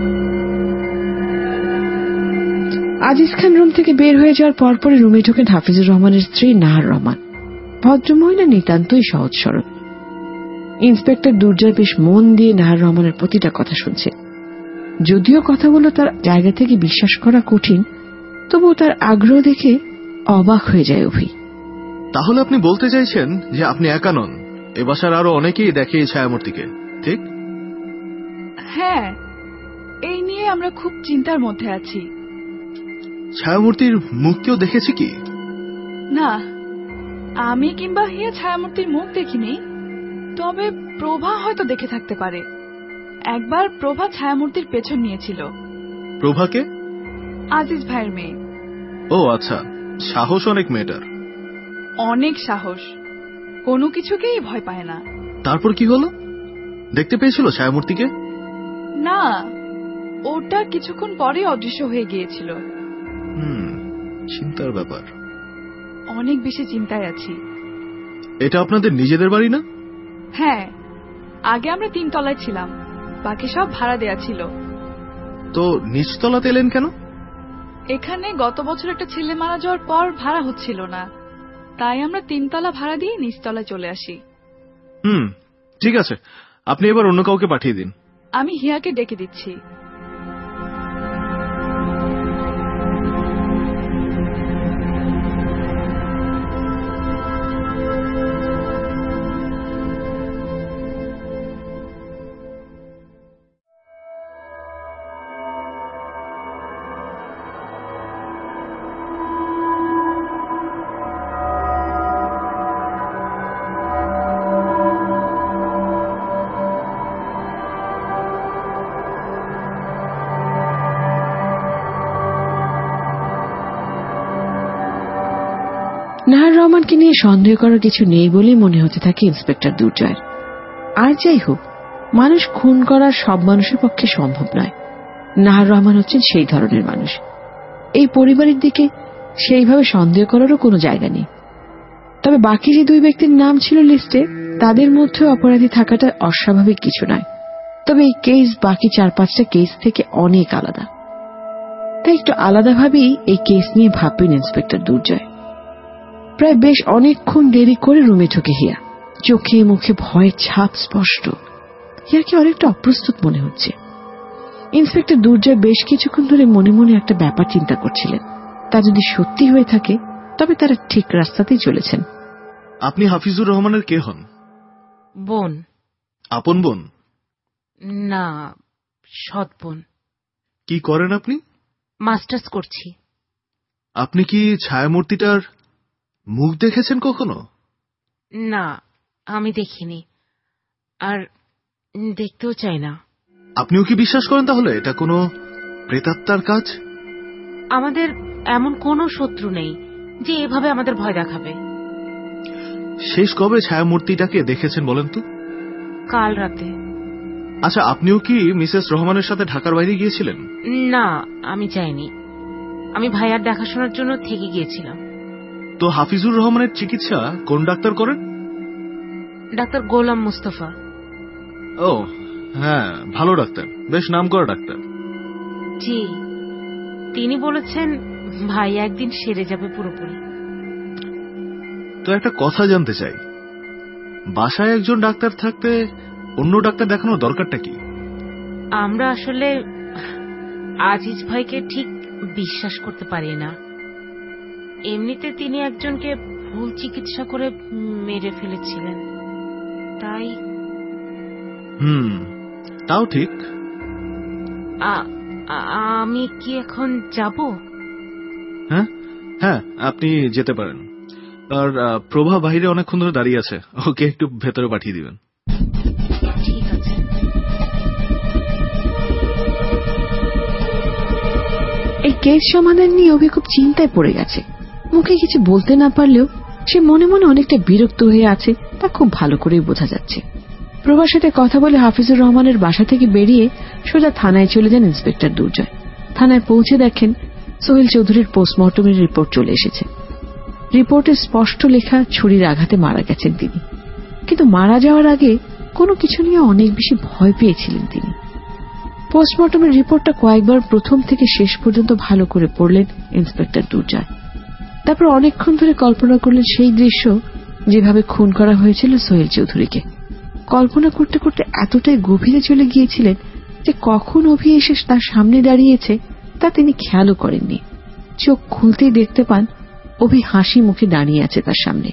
আজিজ খান রুম থেকে বের হয়ে যাওয়ার পরপরই রুমে ঢোকেন হাফিজুর রহমানের স্ত্রী নাহার রহমান। ভদ্রমহিলা নিতান্তই সহজ সরল। ইন্সপেক্টর দুর্জয় বেশ মন দিয়ে নাহার রহমানের প্রতিটা কথা শুনছে। যদিও কথাগুলো তার জায়গা থেকে বিশ্বাস করা কঠিন, তবুও তার আগ্রহ দেখে অবাক হয়ে যায় অভি। তাহলে আপনি বলতে চাইছেন যে আপনি একা নন, এ বাসার আরো অনেকেই দেখে এই ছায়ামূর্তিকে, ঠিক? হ্যাঁ, এই নিয়ে আমরা খুব চিন্তার মধ্যে আছি। ছায়ামূর্তির মুখ কেউ দেখেছে কি? না, আমি কিংবা হিয়া ছায়ামূর্তির মুখ দেখিনি, তবে প্রভা হয়তো দেখে থাকতে পারে। একবার প্রভা ছায়ামূর্তির পেছন নিয়েছিল। প্রভাকে? আজিজ ভাইয়ের মেয়ে। ও আচ্ছা, সাহস অনেক মেয়েটার। অনেক সাহস, কোনো কিছুকেই ভয় পায় না। তারপর কি হলো? দেখতে পেয়েছিল ছায়ামূর্তিকে? না, ওটা কিছুক্ষণ পরে অদৃশ্য হয়ে গিয়েছিল। হুম, চিন্তার ব্যাপার। অনেক বেশি চিন্তায় আছি। এটা আপনাদের নিজেদের বাড়ি না? হ্যাঁ, আগে আমরা তিন তলায় ছিলাম, বাকি সব ভাড়া দেয়া ছিল। তো নিচতলাতে এলেন কেন? এখানে গত বছর একটা ছেলে মারা যাওয়ার পর ভাড়া হচ্ছিল না, তাই আমরা তিনতলা ভাড়া দিয়ে নিচতলায় চলে আসি। হুম, ঠিক আছে, আপনি এবার অন্য কাউকে পাঠিয়ে দিন। আমি হিয়াকে ডেকে দিচ্ছি। নাহার রহমানকে নিয়ে সন্দেহ করার কিছু নেই বলেই মনে হতে থাকে ইন্সপেক্টর দুর্জয়ের। আর যাই হোক, মানুষ খুন করার সব মানুষের পক্ষে সম্ভব নয়। নাহার রহমান হচ্ছেন সেই ধরনের মানুষ। এই পরিবারের দিকে সেইভাবে সন্দেহ করারও কোনো জায়গা নেই। তবে বাকি যে দুই ব্যক্তির নাম ছিল লিস্টে, তাদের মধ্যে অপরাধী থাকাটা অস্বাভাবিক কিছু নয়। তবে এই কেস বাকি চার পাঁচটা কেস থেকে অনেক আলাদা, তাই একটু আলাদাভাবেই এই কেস নিয়ে ভাববেন ইন্সপেক্টর দুর্জয়। প্রায় বেশ অনেকক্ষণ দেরি করে রুমে ঢুকে হিয়া। চোখে মুখে ভয়ের ছাপ স্পষ্ট। হিয়াকে অনেকটা অপ্রস্তুত মনে হচ্ছে। ইন্সপেক্টর দুর্জয় বেশ কিছুক্ষণ ধরে মনে মনে একটা ব্যাপার চিন্তা করছিলেন। তা যদি সত্যি হয়ে থাকে, তবে তারা ঠিক রাস্তাতেই চলেছেন। আপনি হাফিজুর রহমানের কে হন? বোন। আপন বোন? না, সৎ বোন। কি করেন আপনি? মাস্টার্স করছি। আপনি কি ছায়ামূর্তিটার মুখ দেখেছেন কখনো? না, আমি দেখিনি, আর দেখতেও চাই না। আপনিও কি বিশ্বাস করেন তাহলে এটা কোনো প্রেতাত্মার কাজ? আমাদের এমন কোনো শত্রু নেই যে এভাবে আমাদের ভয় দেখাবে। শেষ কবে ছায়ামূর্তিটাকে দেখেছেন বলেন তো? কাল রাতে। আচ্ছা, আপনিও কি মিসেস রহমানের সাথে ঢাকার বাইরে গিয়েছিলেন? না, আমি যাইনি। আমি ভাইয়ার দেখাশোনার জন্য থেকে গিয়েছিলাম। তো হাফিজুর রহমানের চিকিৎসা কোন ডাক্তার করেন? ডাক্তার গোলাম মুস্তফা। ও হ্যাঁ, ভালো ডাক্তার, বেশ নামকরা ডাক্তার। জি, তিনি বলেছেন ভাইয়া একদিন সেরে যাবে পুরোপুরি। তো একটা কথা জানতে চাই, বাসায় একজন ডাক্তার থাকতে অন্য ডাক্তার দেখানোর দরকারটা কি? আমরা আসলে আজিজ ভাইকে ঠিক বিশ্বাস করতে পারি না। এমনিতে তিনি একজনকে ভুল চিকিৎসা করে মেরে ফেলেছিলেন, তাই। হুম, তাও ঠিক। আমি কি এখন যাব? হ্যাঁ হ্যাঁ, আপনি যেতে পারেন। আর প্রভা বাইরে অনেকক্ষণ ধরে দাঁড়িয়ে আছে, ওকে একটু ভেতরে পাঠিয়ে দিবেন। ঠিক আছে। এই কেস সমাধান নিয়ে অভি খুব চিন্তায় পড়ে গেছে। মুখে কিছু বলতে না পারলেও সে মনে মনে অনেকটা বিরক্ত হয়ে আছে, তা খুব ভালো করেই বোঝা যাচ্ছে। প্রভার সাথে কথা বলে হাফিজুর রহমানের বাসা থেকে বেরিয়ে সোজা থানায় চলে যান ইন্সপেক্টর দুর্জয়। থানায় পৌঁছে দেখেন সোহেল চৌধুরীর পোস্টমর্টমের রিপোর্ট চলে এসেছে। রিপোর্টে স্পষ্ট লেখা ছুরির আঘাতে মারা গেছেন তিনি, কিন্তু মারা যাওয়ার আগে কোনো কিছু নিয়ে অনেক বেশি ভয় পেয়েছিলেন তিনি। পোস্টমর্টমের রিপোর্টটা কয়েকবার প্রথম থেকে শেষ পর্যন্ত ভালো করে পড়লেন ইন্সপেক্টর দুর্জয়। তারপর অনেকক্ষণ ধরে কল্পনা করলেন সেই দৃশ্য, যেভাবে খুন করা হয়েছিল সোহেল চৌধুরীকে। কল্পনা করতে করতে এতটাই গভীরে চলে গিয়েছিলেন যে কখন অভি এসে তার সামনে দাঁড়িয়েছে তা তিনি খেয়ালও করেননি। চোখ খুলতেই দেখতে পান অভি হাসি মুখে দাঁড়িয়ে আছে তার সামনে।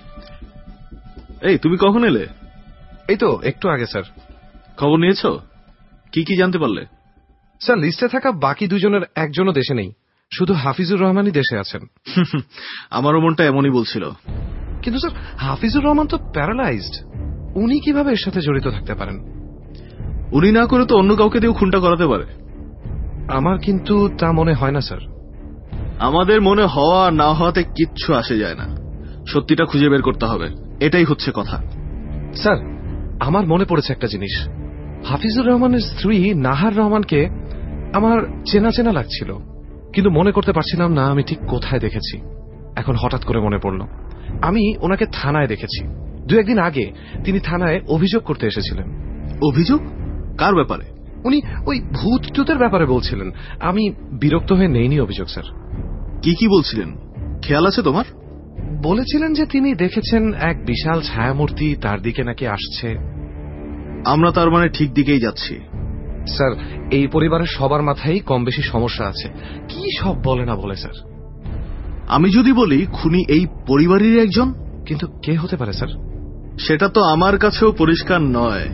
এই, তুমি কখন এলে? এই তো একটু আগে স্যার। খবর নিয়েছো? কি কি জানতে পারলে? স্যার, লিস্টে থাকা বাকি দুজনের একজনও দেশে নেই, শুধু হাফিজুর রহমানই দেশে আছেন। আমারও মনটা এমনই বলছিল। কিন্তু স্যার, হাফিজুর রহমান তো প্যারালাইজড, উনি কিভাবে এর সাথে জড়িত থাকতে পারেন? উনি না করে তো অন্য কাউকে দিয়েও খুনটা করাতে পারে। আমার কিন্তু তা মনে হয় না স্যার। আমাদের মনে হওয়া না হওয়াতে কিচ্ছু আসে যায় না, সত্যিটা খুঁজে বের করতে হবে, এটাই হচ্ছে কথা। স্যার, আমার মনে পড়েছে একটা জিনিস। হাফিজুর রহমানের স্ত্রী নাহার রহমানকে আমার চেনা চেনা লাগছিল, কিন্তু মনে করতে পারছিলাম না আমি ঠিক কোথায় দেখেছি। এখন হঠাৎ করে মনে পড়ল, আমি ওনাকে থানায় দেখেছি। দু একদিন আগে তিনি থানায় অভিযোগ করতে এসেছিলেন। অভিযোগ? কার ব্যাপারে? উনি ওই ভূত টুতের ব্যাপারে বলছিলেন। আমি বিরক্ত হয়ে নেইনি অভিযোগ স্যার। কি কি বলছিলেন, খেয়াল আছে তোমার? বলেছিলেন যে তিনি দেখেছেন এক বিশাল ছায়ামূর্তি তার দিকে নাকি আসছে। আমরা তার মানে ঠিক দিকেই যাচ্ছি। স্যার, এই পরিবারের সবার মাথায় কম বেশি সমস্যা আছে। কি সব বলে না বলে স্যার। আমি যদি বলি খুনি এই পরিবারেরই একজন, কিন্তু কে হতে পারে স্যার? সেটা তো আমার কাছেও পরিষ্কার নয়।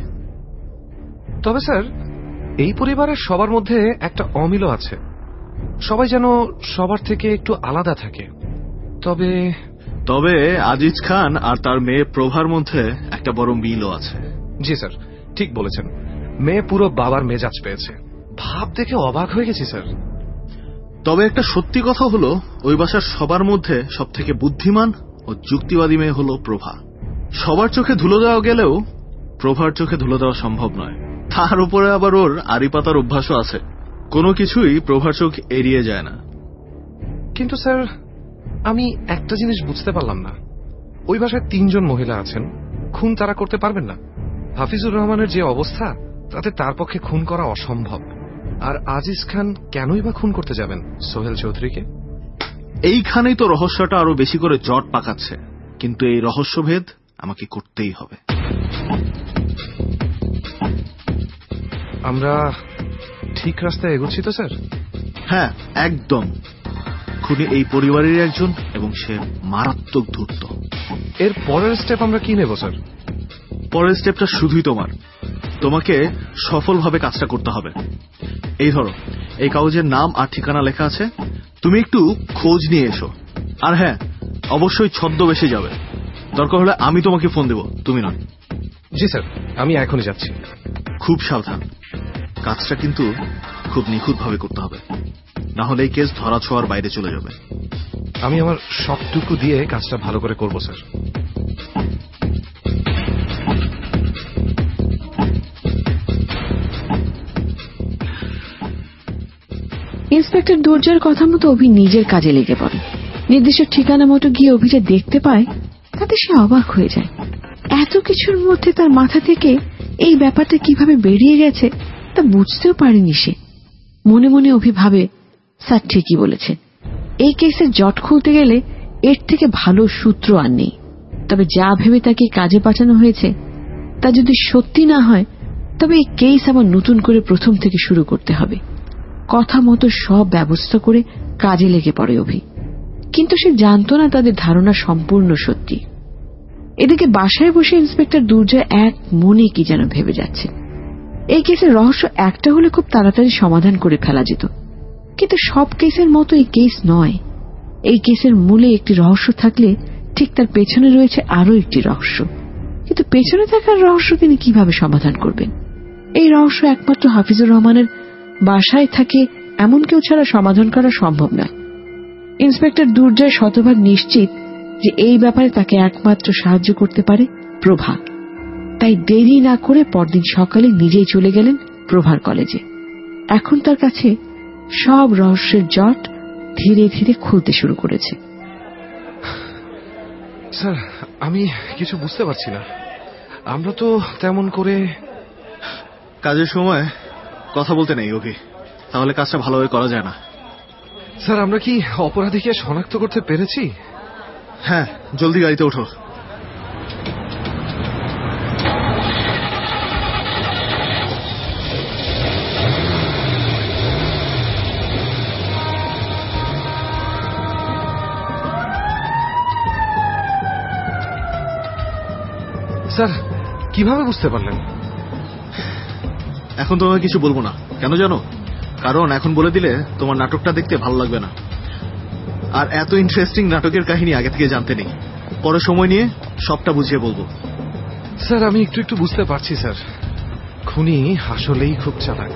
তবে স্যার, এই পরিবারের সবার মধ্যে একটা অমিলও আছে। সবাই যেন সবার থেকে একটু আলাদা থাকে। তবে তবে আজিজ খান আর তার মেয়ে প্রভার মধ্যে একটা বড় মিলও আছে। জি স্যার, ঠিক বলেছেন। মেয়ে পুরো বাবার মেজাজ পেয়েছে। ভাব দেখে অবাক হয়ে গেছি স্যার। তবে একটা সত্যি কথা হলো, ওই বাসার সবার মধ্যে সব থেকে বুদ্ধিমান ও যুক্তিবাদী মেয়ে হলো প্রভা। সবার চোখে ধুলো দেওয়া গেলেও প্রভার চোখে ধুলো দেওয়া সম্ভব নয়। তার উপরে আবার ওর আড়ি পাতার অভ্যাসও আছে, কোনো কিছুই প্রভার চোখ এড়িয়ে যায় না। কিন্তু স্যার, আমি একটা জিনিস বুঝতে পারলাম না। ওই বাসায় তিনজন মহিলা আছেন, খুন তারা করতে পারবেন না। হাফিজুর রহমানের যে অবস্থা, তাতে তার পক্ষে খুন করা অসম্ভব। আর আজিজ খান কেনই বা খুন করতে যাবেন সোহেল চৌধুরীকে? এইখানেই তো রহস্যটা আরো বেশি করে জট পাকাচ্ছে। কিন্তু এই রহস্যভেদ আমাকে করতেই হবে। আমরা ঠিক রাস্তায় এগোচ্ছি তো স্যার? হ্যাঁ, একদম। খুনি এই পরিবারের একজন এবং সে মারাত্মক ধূর্ত। এর পরের স্টেপ আমরা কি নেব স্যার? পরের স্টেপটা শুধুই তোমার। তোমাকে সফলভাবে কাজটা করতে হবে। এই ধরো, এই কাগজের নাম আর ঠিকানা লেখা আছে, তুমি একটু খোঁজ নিয়ে এসো। আর হ্যাঁ, অবশ্যই ছদ্মবেশে যাবে। দরকার হলে আমি তোমাকে ফোন দেব, তুমি নয়। জি স্যার, আমি এখনই যাচ্ছি। খুব সাবধান, কাজটা কিন্তু খুব নিখুঁতভাবে করতে হবে, না হলে এই কেস ধরা ছোঁয়ার বাইরে চলে যাবে। আমি আমার সবটুকু দিয়ে কাজটা ভালো করে করব স্যার। ইন্সপেক্টর দুর্জয়ের কথা মতো অভি নিজের কাজে লেগে পড়ে। নির্দিষ্ট ঠিকানা মতো গিয়ে অভি যা দেখতে পায় তাতে সে অবাক হয়ে যায়। এত কিছুর মধ্যে তার মাথা থেকে এই ব্যাপারটা কিভাবে বেরিয়ে গেছে তা বুঝতেও পারেনি সে। মনে মনে অভি ভাবে, স্যার ঠিকই বলেছে, এই কেসের জট খুলতে গেলে এর থেকে ভালো সূত্র আর নেই। তবে যা ভেবে তাকে কাজে পাঠানো হয়েছে তা যদি সত্যি না হয়, তবে এই কেস আবার নতুন করে প্রথম থেকে শুরু করতে হবে। কথা মতো সব ব্যবস্থা করে কাজে লেগে পড়ে অভি। কিন্তু সে জানত না তাদের ধারণা সম্পূর্ণ সত্যি। এদিকে বাসায় বসে ইন্সপেক্টর দুর্জয় এক মনে কি যেন ভেবে যাচ্ছে। এই কেসের রহস্য একটা হলে খুব তাড়াতাড়ি সমাধান করে ফেলা যেত, কিন্তু সব কেসের মতো এই কেস নয়। এই কেসের মূলে একটি রহস্য থাকলে ঠিক তার পেছনে রয়েছে আরো একটি রহস্য, কিন্তু পেছনে থাকার রহস্য তিনি কিভাবে সমাধান করবেন? এই রহস্য একমাত্র হাফিজুর রহমানের বাসায় থাকে এমন কেউ ছাড়া সমাধান করা সম্ভব নয়। ইন্সপেক্টর দুর্জয় শতভাগ নিশ্চিত যে এই ব্যাপারে তাকে একমাত্র সাহায্য করতে পারে প্রভা। তাই দেরি না করে পরদিন সকালে নিজেই চলে গেলেন প্রভার কলেজে। এখন তার কাছে সব রহস্যের জট ধীরে ধীরে খুলতে শুরু করেছে। স্যার, আমি কিছু বুঝতে পারছি না। আমরা তো তেমন করে কাজের সময় কথা বলতে নেই অভি, তাহলে কাজটা ভালোভাবে করা যায় না। স্যার, আমরা কি অপরাধীকে শনাক্ত করতে পেরেছি? হ্যাঁ, জলদি গাড়িতে ওঠো। স্যার, কিভাবে বুঝতে পারলেন? এখন তোমাকে কিছু বলবো না, কেন জানো? কারণ এখন বলে দিলে তোমার নাটকটা দেখতে ভালো লাগবে না, আর এত ইন্টারেস্টিং নাটকের কাহিনী আগে থেকে জানতে নেই। পরে সময় নিয়ে সবটা বুঝিয়ে বলবো। স্যার, আমি একটু একটু বুঝতে পারছি স্যার। খুনি আসলেই খুব চালাক।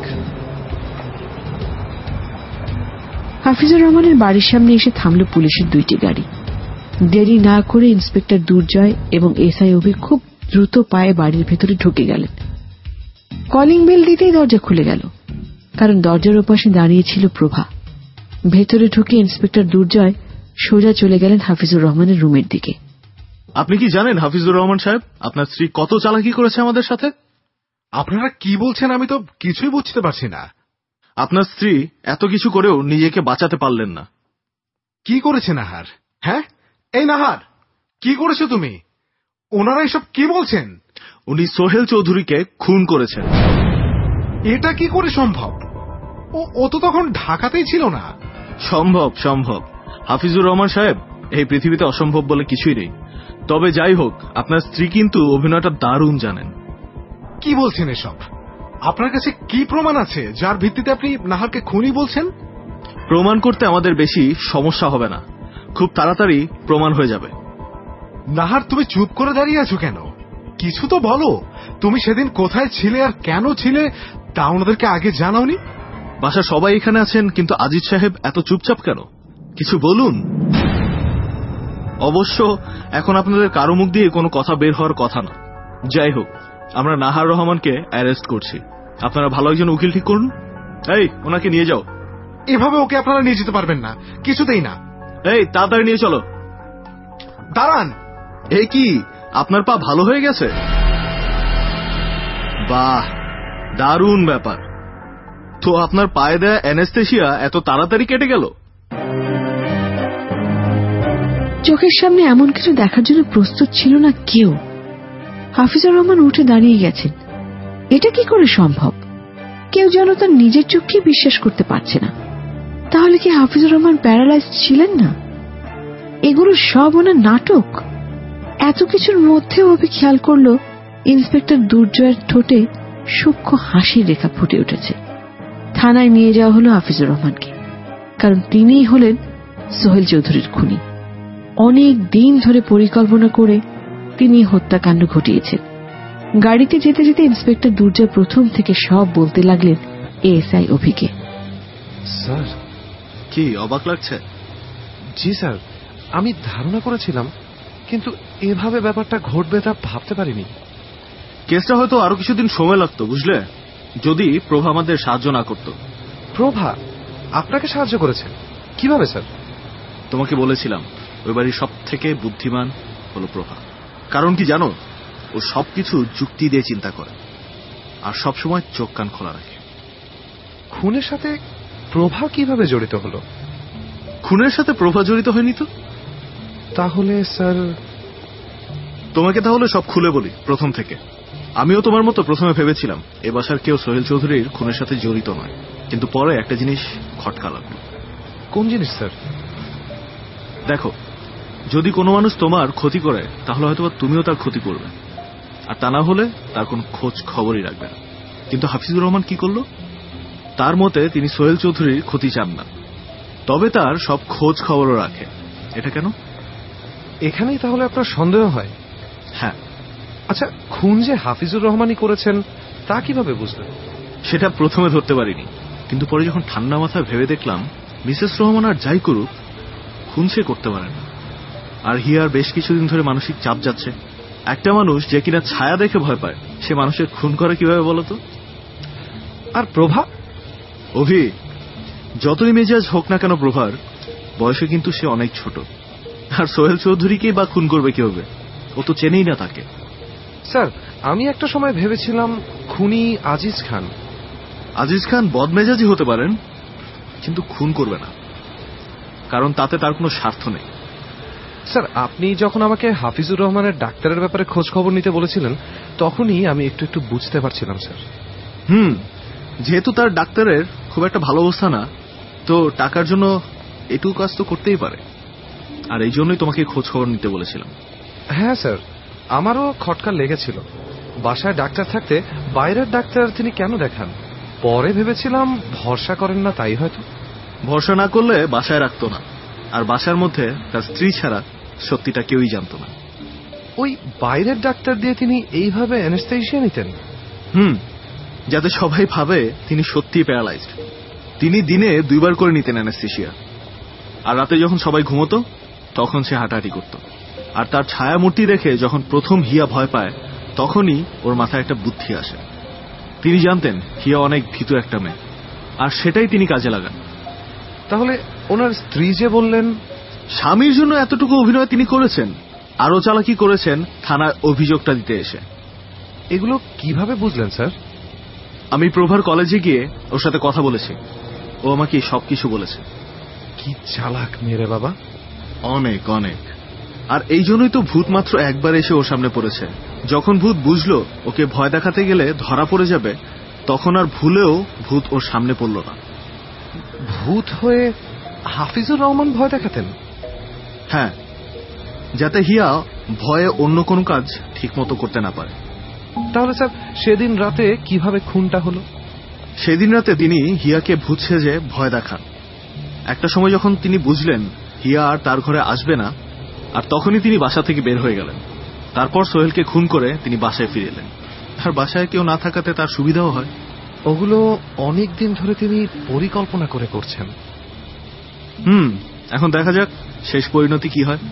হাফিজুর রহমানের বাড়ির সামনে এসে থামল পুলিশের দুইটি গাড়ি। দেরি না করে ইন্সপেক্টর দুর্জয় এবং এসআই অভি খুব দ্রুত পায়ে বাড়ির ভেতরে ঢুকে গেলেন। কলিং বেল দিতেই দরজা খুলে গেল, কারণ দরজার ওপাশে দাঁড়িয়েছিল প্রভা। ভেতরে ঢুকে ইন্সপেক্টর দুর্জয় সোজা চলে গেলেন হাফিজুর রহমানের রুমের দিকে। আপনি কি জানেন হাফিজুর রহমান সাহেব, আপনার স্ত্রী কত চালাকি করেছে আমাদের সাথে? আপনারা কি বলছেন আমি তো কিছুই বুঝতে পারছি না। আপনার স্ত্রী এত কিছু করেও নিজেকে বাঁচাতে পারলেন না। কি করেছে নাহার? হ্যাঁ, এই নাহার, কি করেছো তুমি? ওনারা এসব কি বলছেন? উনি সোহেল চৌধুরীকে খুন করেছেন। এটা কি করে সম্ভব? ও ও তো তখন ঢাকাতেই ছিল না। সম্ভব সম্ভব হাফিজুর রহমান সাহেব, এই পৃথিবীতে অসম্ভব বলে কিছুই নেই। তবে যাই হোক, আপনার স্ত্রী কিন্তু অভিনয়টা দারুণ জানেন। কি বলছেন এসব? আপনার কাছে কি প্রমাণ আছে যার ভিত্তিতে আপনি নাহারকে খুনি বলছেন? প্রমাণ করতে আমাদের বেশি সমস্যা হবে না, খুব তাড়াতাড়ি প্রমাণ হয়ে যাবে। নাহার, তুমি চুপ করে দাঁড়িয়ে আছো কেন? কিছু তো বলো। তুমি সেদিন কোথায় ছিলে আর কেন ছিলে তা ওনাদেরকে আগে জানাওনি? বাসা সবাই এখানে আছেন, কিন্তু আজিজ সাহেব এত চুপচাপ কেন? কিছু বলুন। অবশ্য এখন আপনাদের কারো মুখ দিয়ে কোনো কথা বের হওয়ার কথা না। যাই হোক, আমরা নাহার রহমানকে অ্যারেস্ট করছি। আপনারা ভালো একজন উকিল ঠিক করুন। এই, ওনাকে নিয়ে যাও। এভাবে ওকে আপনারা নিয়ে যেতে পারবেন না, কিছুতেই না। এই, তাড়াতাড়ি নিয়ে চলো। দাঁড়ান। এই কি, আপনার পা ভালো হয়ে গেছে? বাহ, দারুণ ব্যাপার। তো আপনার পায়ে দেয়া অ্যানেস্থেসিয়া এত তাড়াতাড়ি কেটে গেল? চোখের সামনে এমন কিছু দেখার জন্য প্রস্তুত ছিল না কেউ। হাফিজুর রহমান উঠে দাঁড়িয়ে গেছেন। এটা কি করে সম্ভব? কেউ যেন তার নিজের চোখকে বিশ্বাস করতে পারছে না। তাহলে কি হাফিজুর রহমান প্যারালাইজড ছিলেন না? এগুলো সব ওনার নাটক। এত কিছুর মধ্যেও অভি খেয়াল করল ইন্সপেক্টর দুর্জয়ের ঠোঁটে সূক্ষ্ম হাসির রেখা ফুটে উঠেছে। থানায় নিয়ে যাওয়া হলো হাফিজুর রহমানকে, কারণ তিনিই হলেন সোহেল চৌধুরীর খুনি। অনেক দিন ধরে পরিকল্পনা করে তিনি হত্যাকাণ্ড ঘটিয়েছেন। গাড়িতে যেতে যেতে ইন্সপেক্টর দুর্জয় প্রথম থেকে সব বলতে লাগলেন এএসআই অভিকে। স্যার, কি অবাক লাগছে? জি স্যার, আমি ধারণা করেছিলাম, কিন্তু এভাবে ব্যাপারটা ঘটবে তা ভাবতে পারিনি। কেসটা হয়তো আরো কিছুদিন সময় লাগতো, বুঝলে, যদি প্রভা আমাদের সাহায্য না করত। প্রভা আপনাকে সাহায্য করেছে? কিভাবে স্যার? তোমাকে বলেছিলাম, ওই বাড়ির সব থেকে বুদ্ধিমান হলো প্রভা। কারণ কি জানো? ও সবকিছু যুক্তি দিয়ে চিন্তা করে আর সবসময় চোখ কান খোলা রাখে। খুনের সাথে প্রভা কিভাবে জড়িত হলো? খুনের সাথে প্রভা জড়িত হয়নি তো? তাহলে স্যার, তোমাকে তাহলে সব খুলে বলি প্রথম থেকে। আমিও তোমার মতো প্রথমে ভেবেছিলাম এ বাসার কেউ সোহেল চৌধুরীর খুনের সাথে জড়িত নয়, কিন্তু পরে একটা জিনিস খটকা লাগলো। কোন জিনিস স্যার? দেখো, যদি কোনো মানুষ তোমার ক্ষতি করে তাহলে হয়তো তুমিও তার ক্ষতি করবে, আর তা না হলে তার কোনো খোঁজ খবরই রাখবে না। কিন্তু হাফিজুর রহমান কি করল? তার মতে তিনি সোহেল চৌধুরীর ক্ষতি চান না, তবে তার সব খোঁজ খবরও রাখে। এটা কেন? এখানেই তাহলে আপনার সন্দেহ হয়? হ্যাঁ। আচ্ছা, খুন যে হাফিজুর রহমানই করেছেন তা কিভাবে বুঝলেন? সেটা প্রথমে ধরতে পারিনি, কিন্তু পরে যখন ঠান্ডা মাথায় ভেবে দেখলাম মিসেস রহমান আর যাই করুক খুন সে করতে পারে না। আর হিয়ার বেশ কিছুদিন ধরে মানসিক চাপ যাচ্ছে। একটা মানুষ যে কিনা ছায়া দেখে ভয় পায় সে মানুষের খুন করে কিভাবে বলতো? আর প্রভা? অভি, যতই মেজাজ হোক না কেন প্রভার, বয়সে কিন্তু সে অনেক ছোট। আর সোহেল চৌধুরীকেই বা খুন করবে কি হবে? ও তো চেনেই না তাকে। স্যার, আমি একটা সময় ভেবেছিলাম খুনি আজিজ খান। আজিজ খান বদমেজাজি হতে পারেন, কিন্তু খুন করবে না, কারণ তাতে তার কোনো স্বার্থ নেই। স্যার, আপনি যখন আমাকে হাফিজুর রহমানের ডাক্তারের ব্যাপারে খোঁজ খবর নিতে বলেছিলেন তখনই আমি একটু একটু বুঝতে পারছিলাম স্যার। হুম, যেহেতু তার ডাক্তারের খুব একটা ভালো অবস্থা না, তো টাকার জন্য এটুকু কাজ তো করতেই পারে। আর এই জন্যই তোমাকে খোঁজ খবর নিতে বলেছিলাম। হ্যাঁ স্যার, আমারও খটকা লেগেছিল। বাসায় ডাক্তার থাকতে বাইরের ডাক্তার তিনি কেন দেখান? পরে ভেবেছিলাম ভরসা করেন না, তাই হয়তো। ভরসা না করলে বাসায় রাখতো না, আর বাসার মধ্যে তার স্ত্রী ছাড়া সত্যিটা কেউই জানতো না। ওই বাইরের ডাক্তার দিয়ে তিনি এইভাবে অ্যানেস্থেশিয়া নিতেন? হুম, যাতে সবাই ভাবে তিনি সত্যিই প্যারালাইজড। তিনি দিনে দুইবার করে নিতেন অ্যানেস্থেশিয়া, আর রাতে যখন সবাই ঘুমতো তখন সে হাঁটাহাঁটি করত। আর তার ছায়ামূর্তি দেখে যখন প্রথম হিয়া ভয় পায় তখনই ওর মাথায় একটা বুদ্ধি আসে। তিনি জানতেন হিয়া অনেক ভীতু একটা মেয়ে, আর সেটাই তিনি কাজে লাগান। তাহলে ওনার স্ত্রী যে বললেন স্বামীর জন্য এতটুকু অভিনয় তিনি করেছেন, আরো চালাকি করেছেন থানায় অভিযোগটা দিতে এসে। এগুলো কিভাবে বুঝলেন স্যার? আমি প্রভার কলেজে গিয়ে ওর সাথে কথা বলেছি, ও আমাকে সবকিছু বলেছে। কি চালাক মেরে বাবা! অনেক অনেক। আর এই জন্যই তো ভূত মাত্র একবার এসে ওর সামনে পড়েছে। যখন ভূত বুঝলো ওকে ভয় দেখাতে গেলে ধরা পড়ে যাবে, তখন আর ভুলেও ভূত ওর সামনে পড়ল না। ভূত হয়ে হাফিজুর রহমান ভয় দেখাতেন? হ্যাঁ, যাতে হিয়া ভয়ে অন্য কোনো কাজ ঠিক মতো করতে না পারে। তাহলে স্যার, সেদিন রাতে কিভাবে খুনটা হলো? সেদিন রাতে তিনি হিয়াকে ভূত সেজে ভয় দেখান। একটা সময় যখন তিনি বুঝলেন হিয়া আর তার ঘরে আসবে না, আর তখনই তিনি বাসা থেকে বের হয়ে গেলেন। তারপর সোহেলকে খুন করে তিনি বাসায় ফিরে এলেন। আর বাসায় কেউ না থাকাতে তার সুবিধাও হয়। ওগুলো অনেক দিন ধরে তিনি পরিকল্পনা করে করছেন। হুম, এখন দেখা যাক শেষ পরিণতি কি হয়।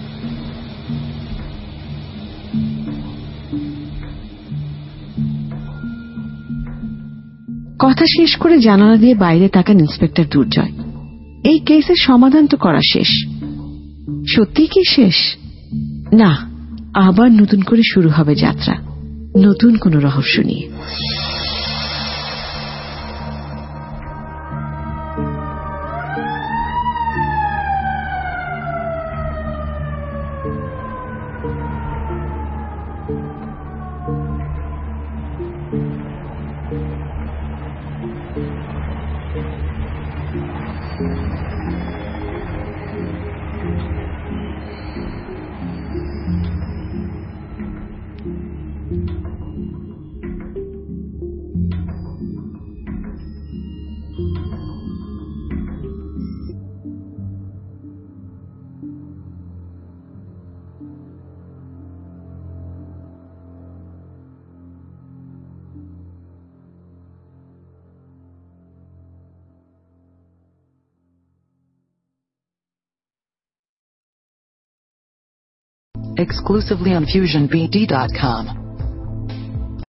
কথা শেষ করে জানালা দিয়ে বাইরে তাকান ইন্সপেক্টর দুর্জয়। এই কেসের সমাধান তো করা শেষ। সত্যি কি শেষ? না, আবার নতুন করে শুরু হবে যাত্রা, নতুন কোনো রহস্য নিয়ে। Exclusively on Fusion B D dot com.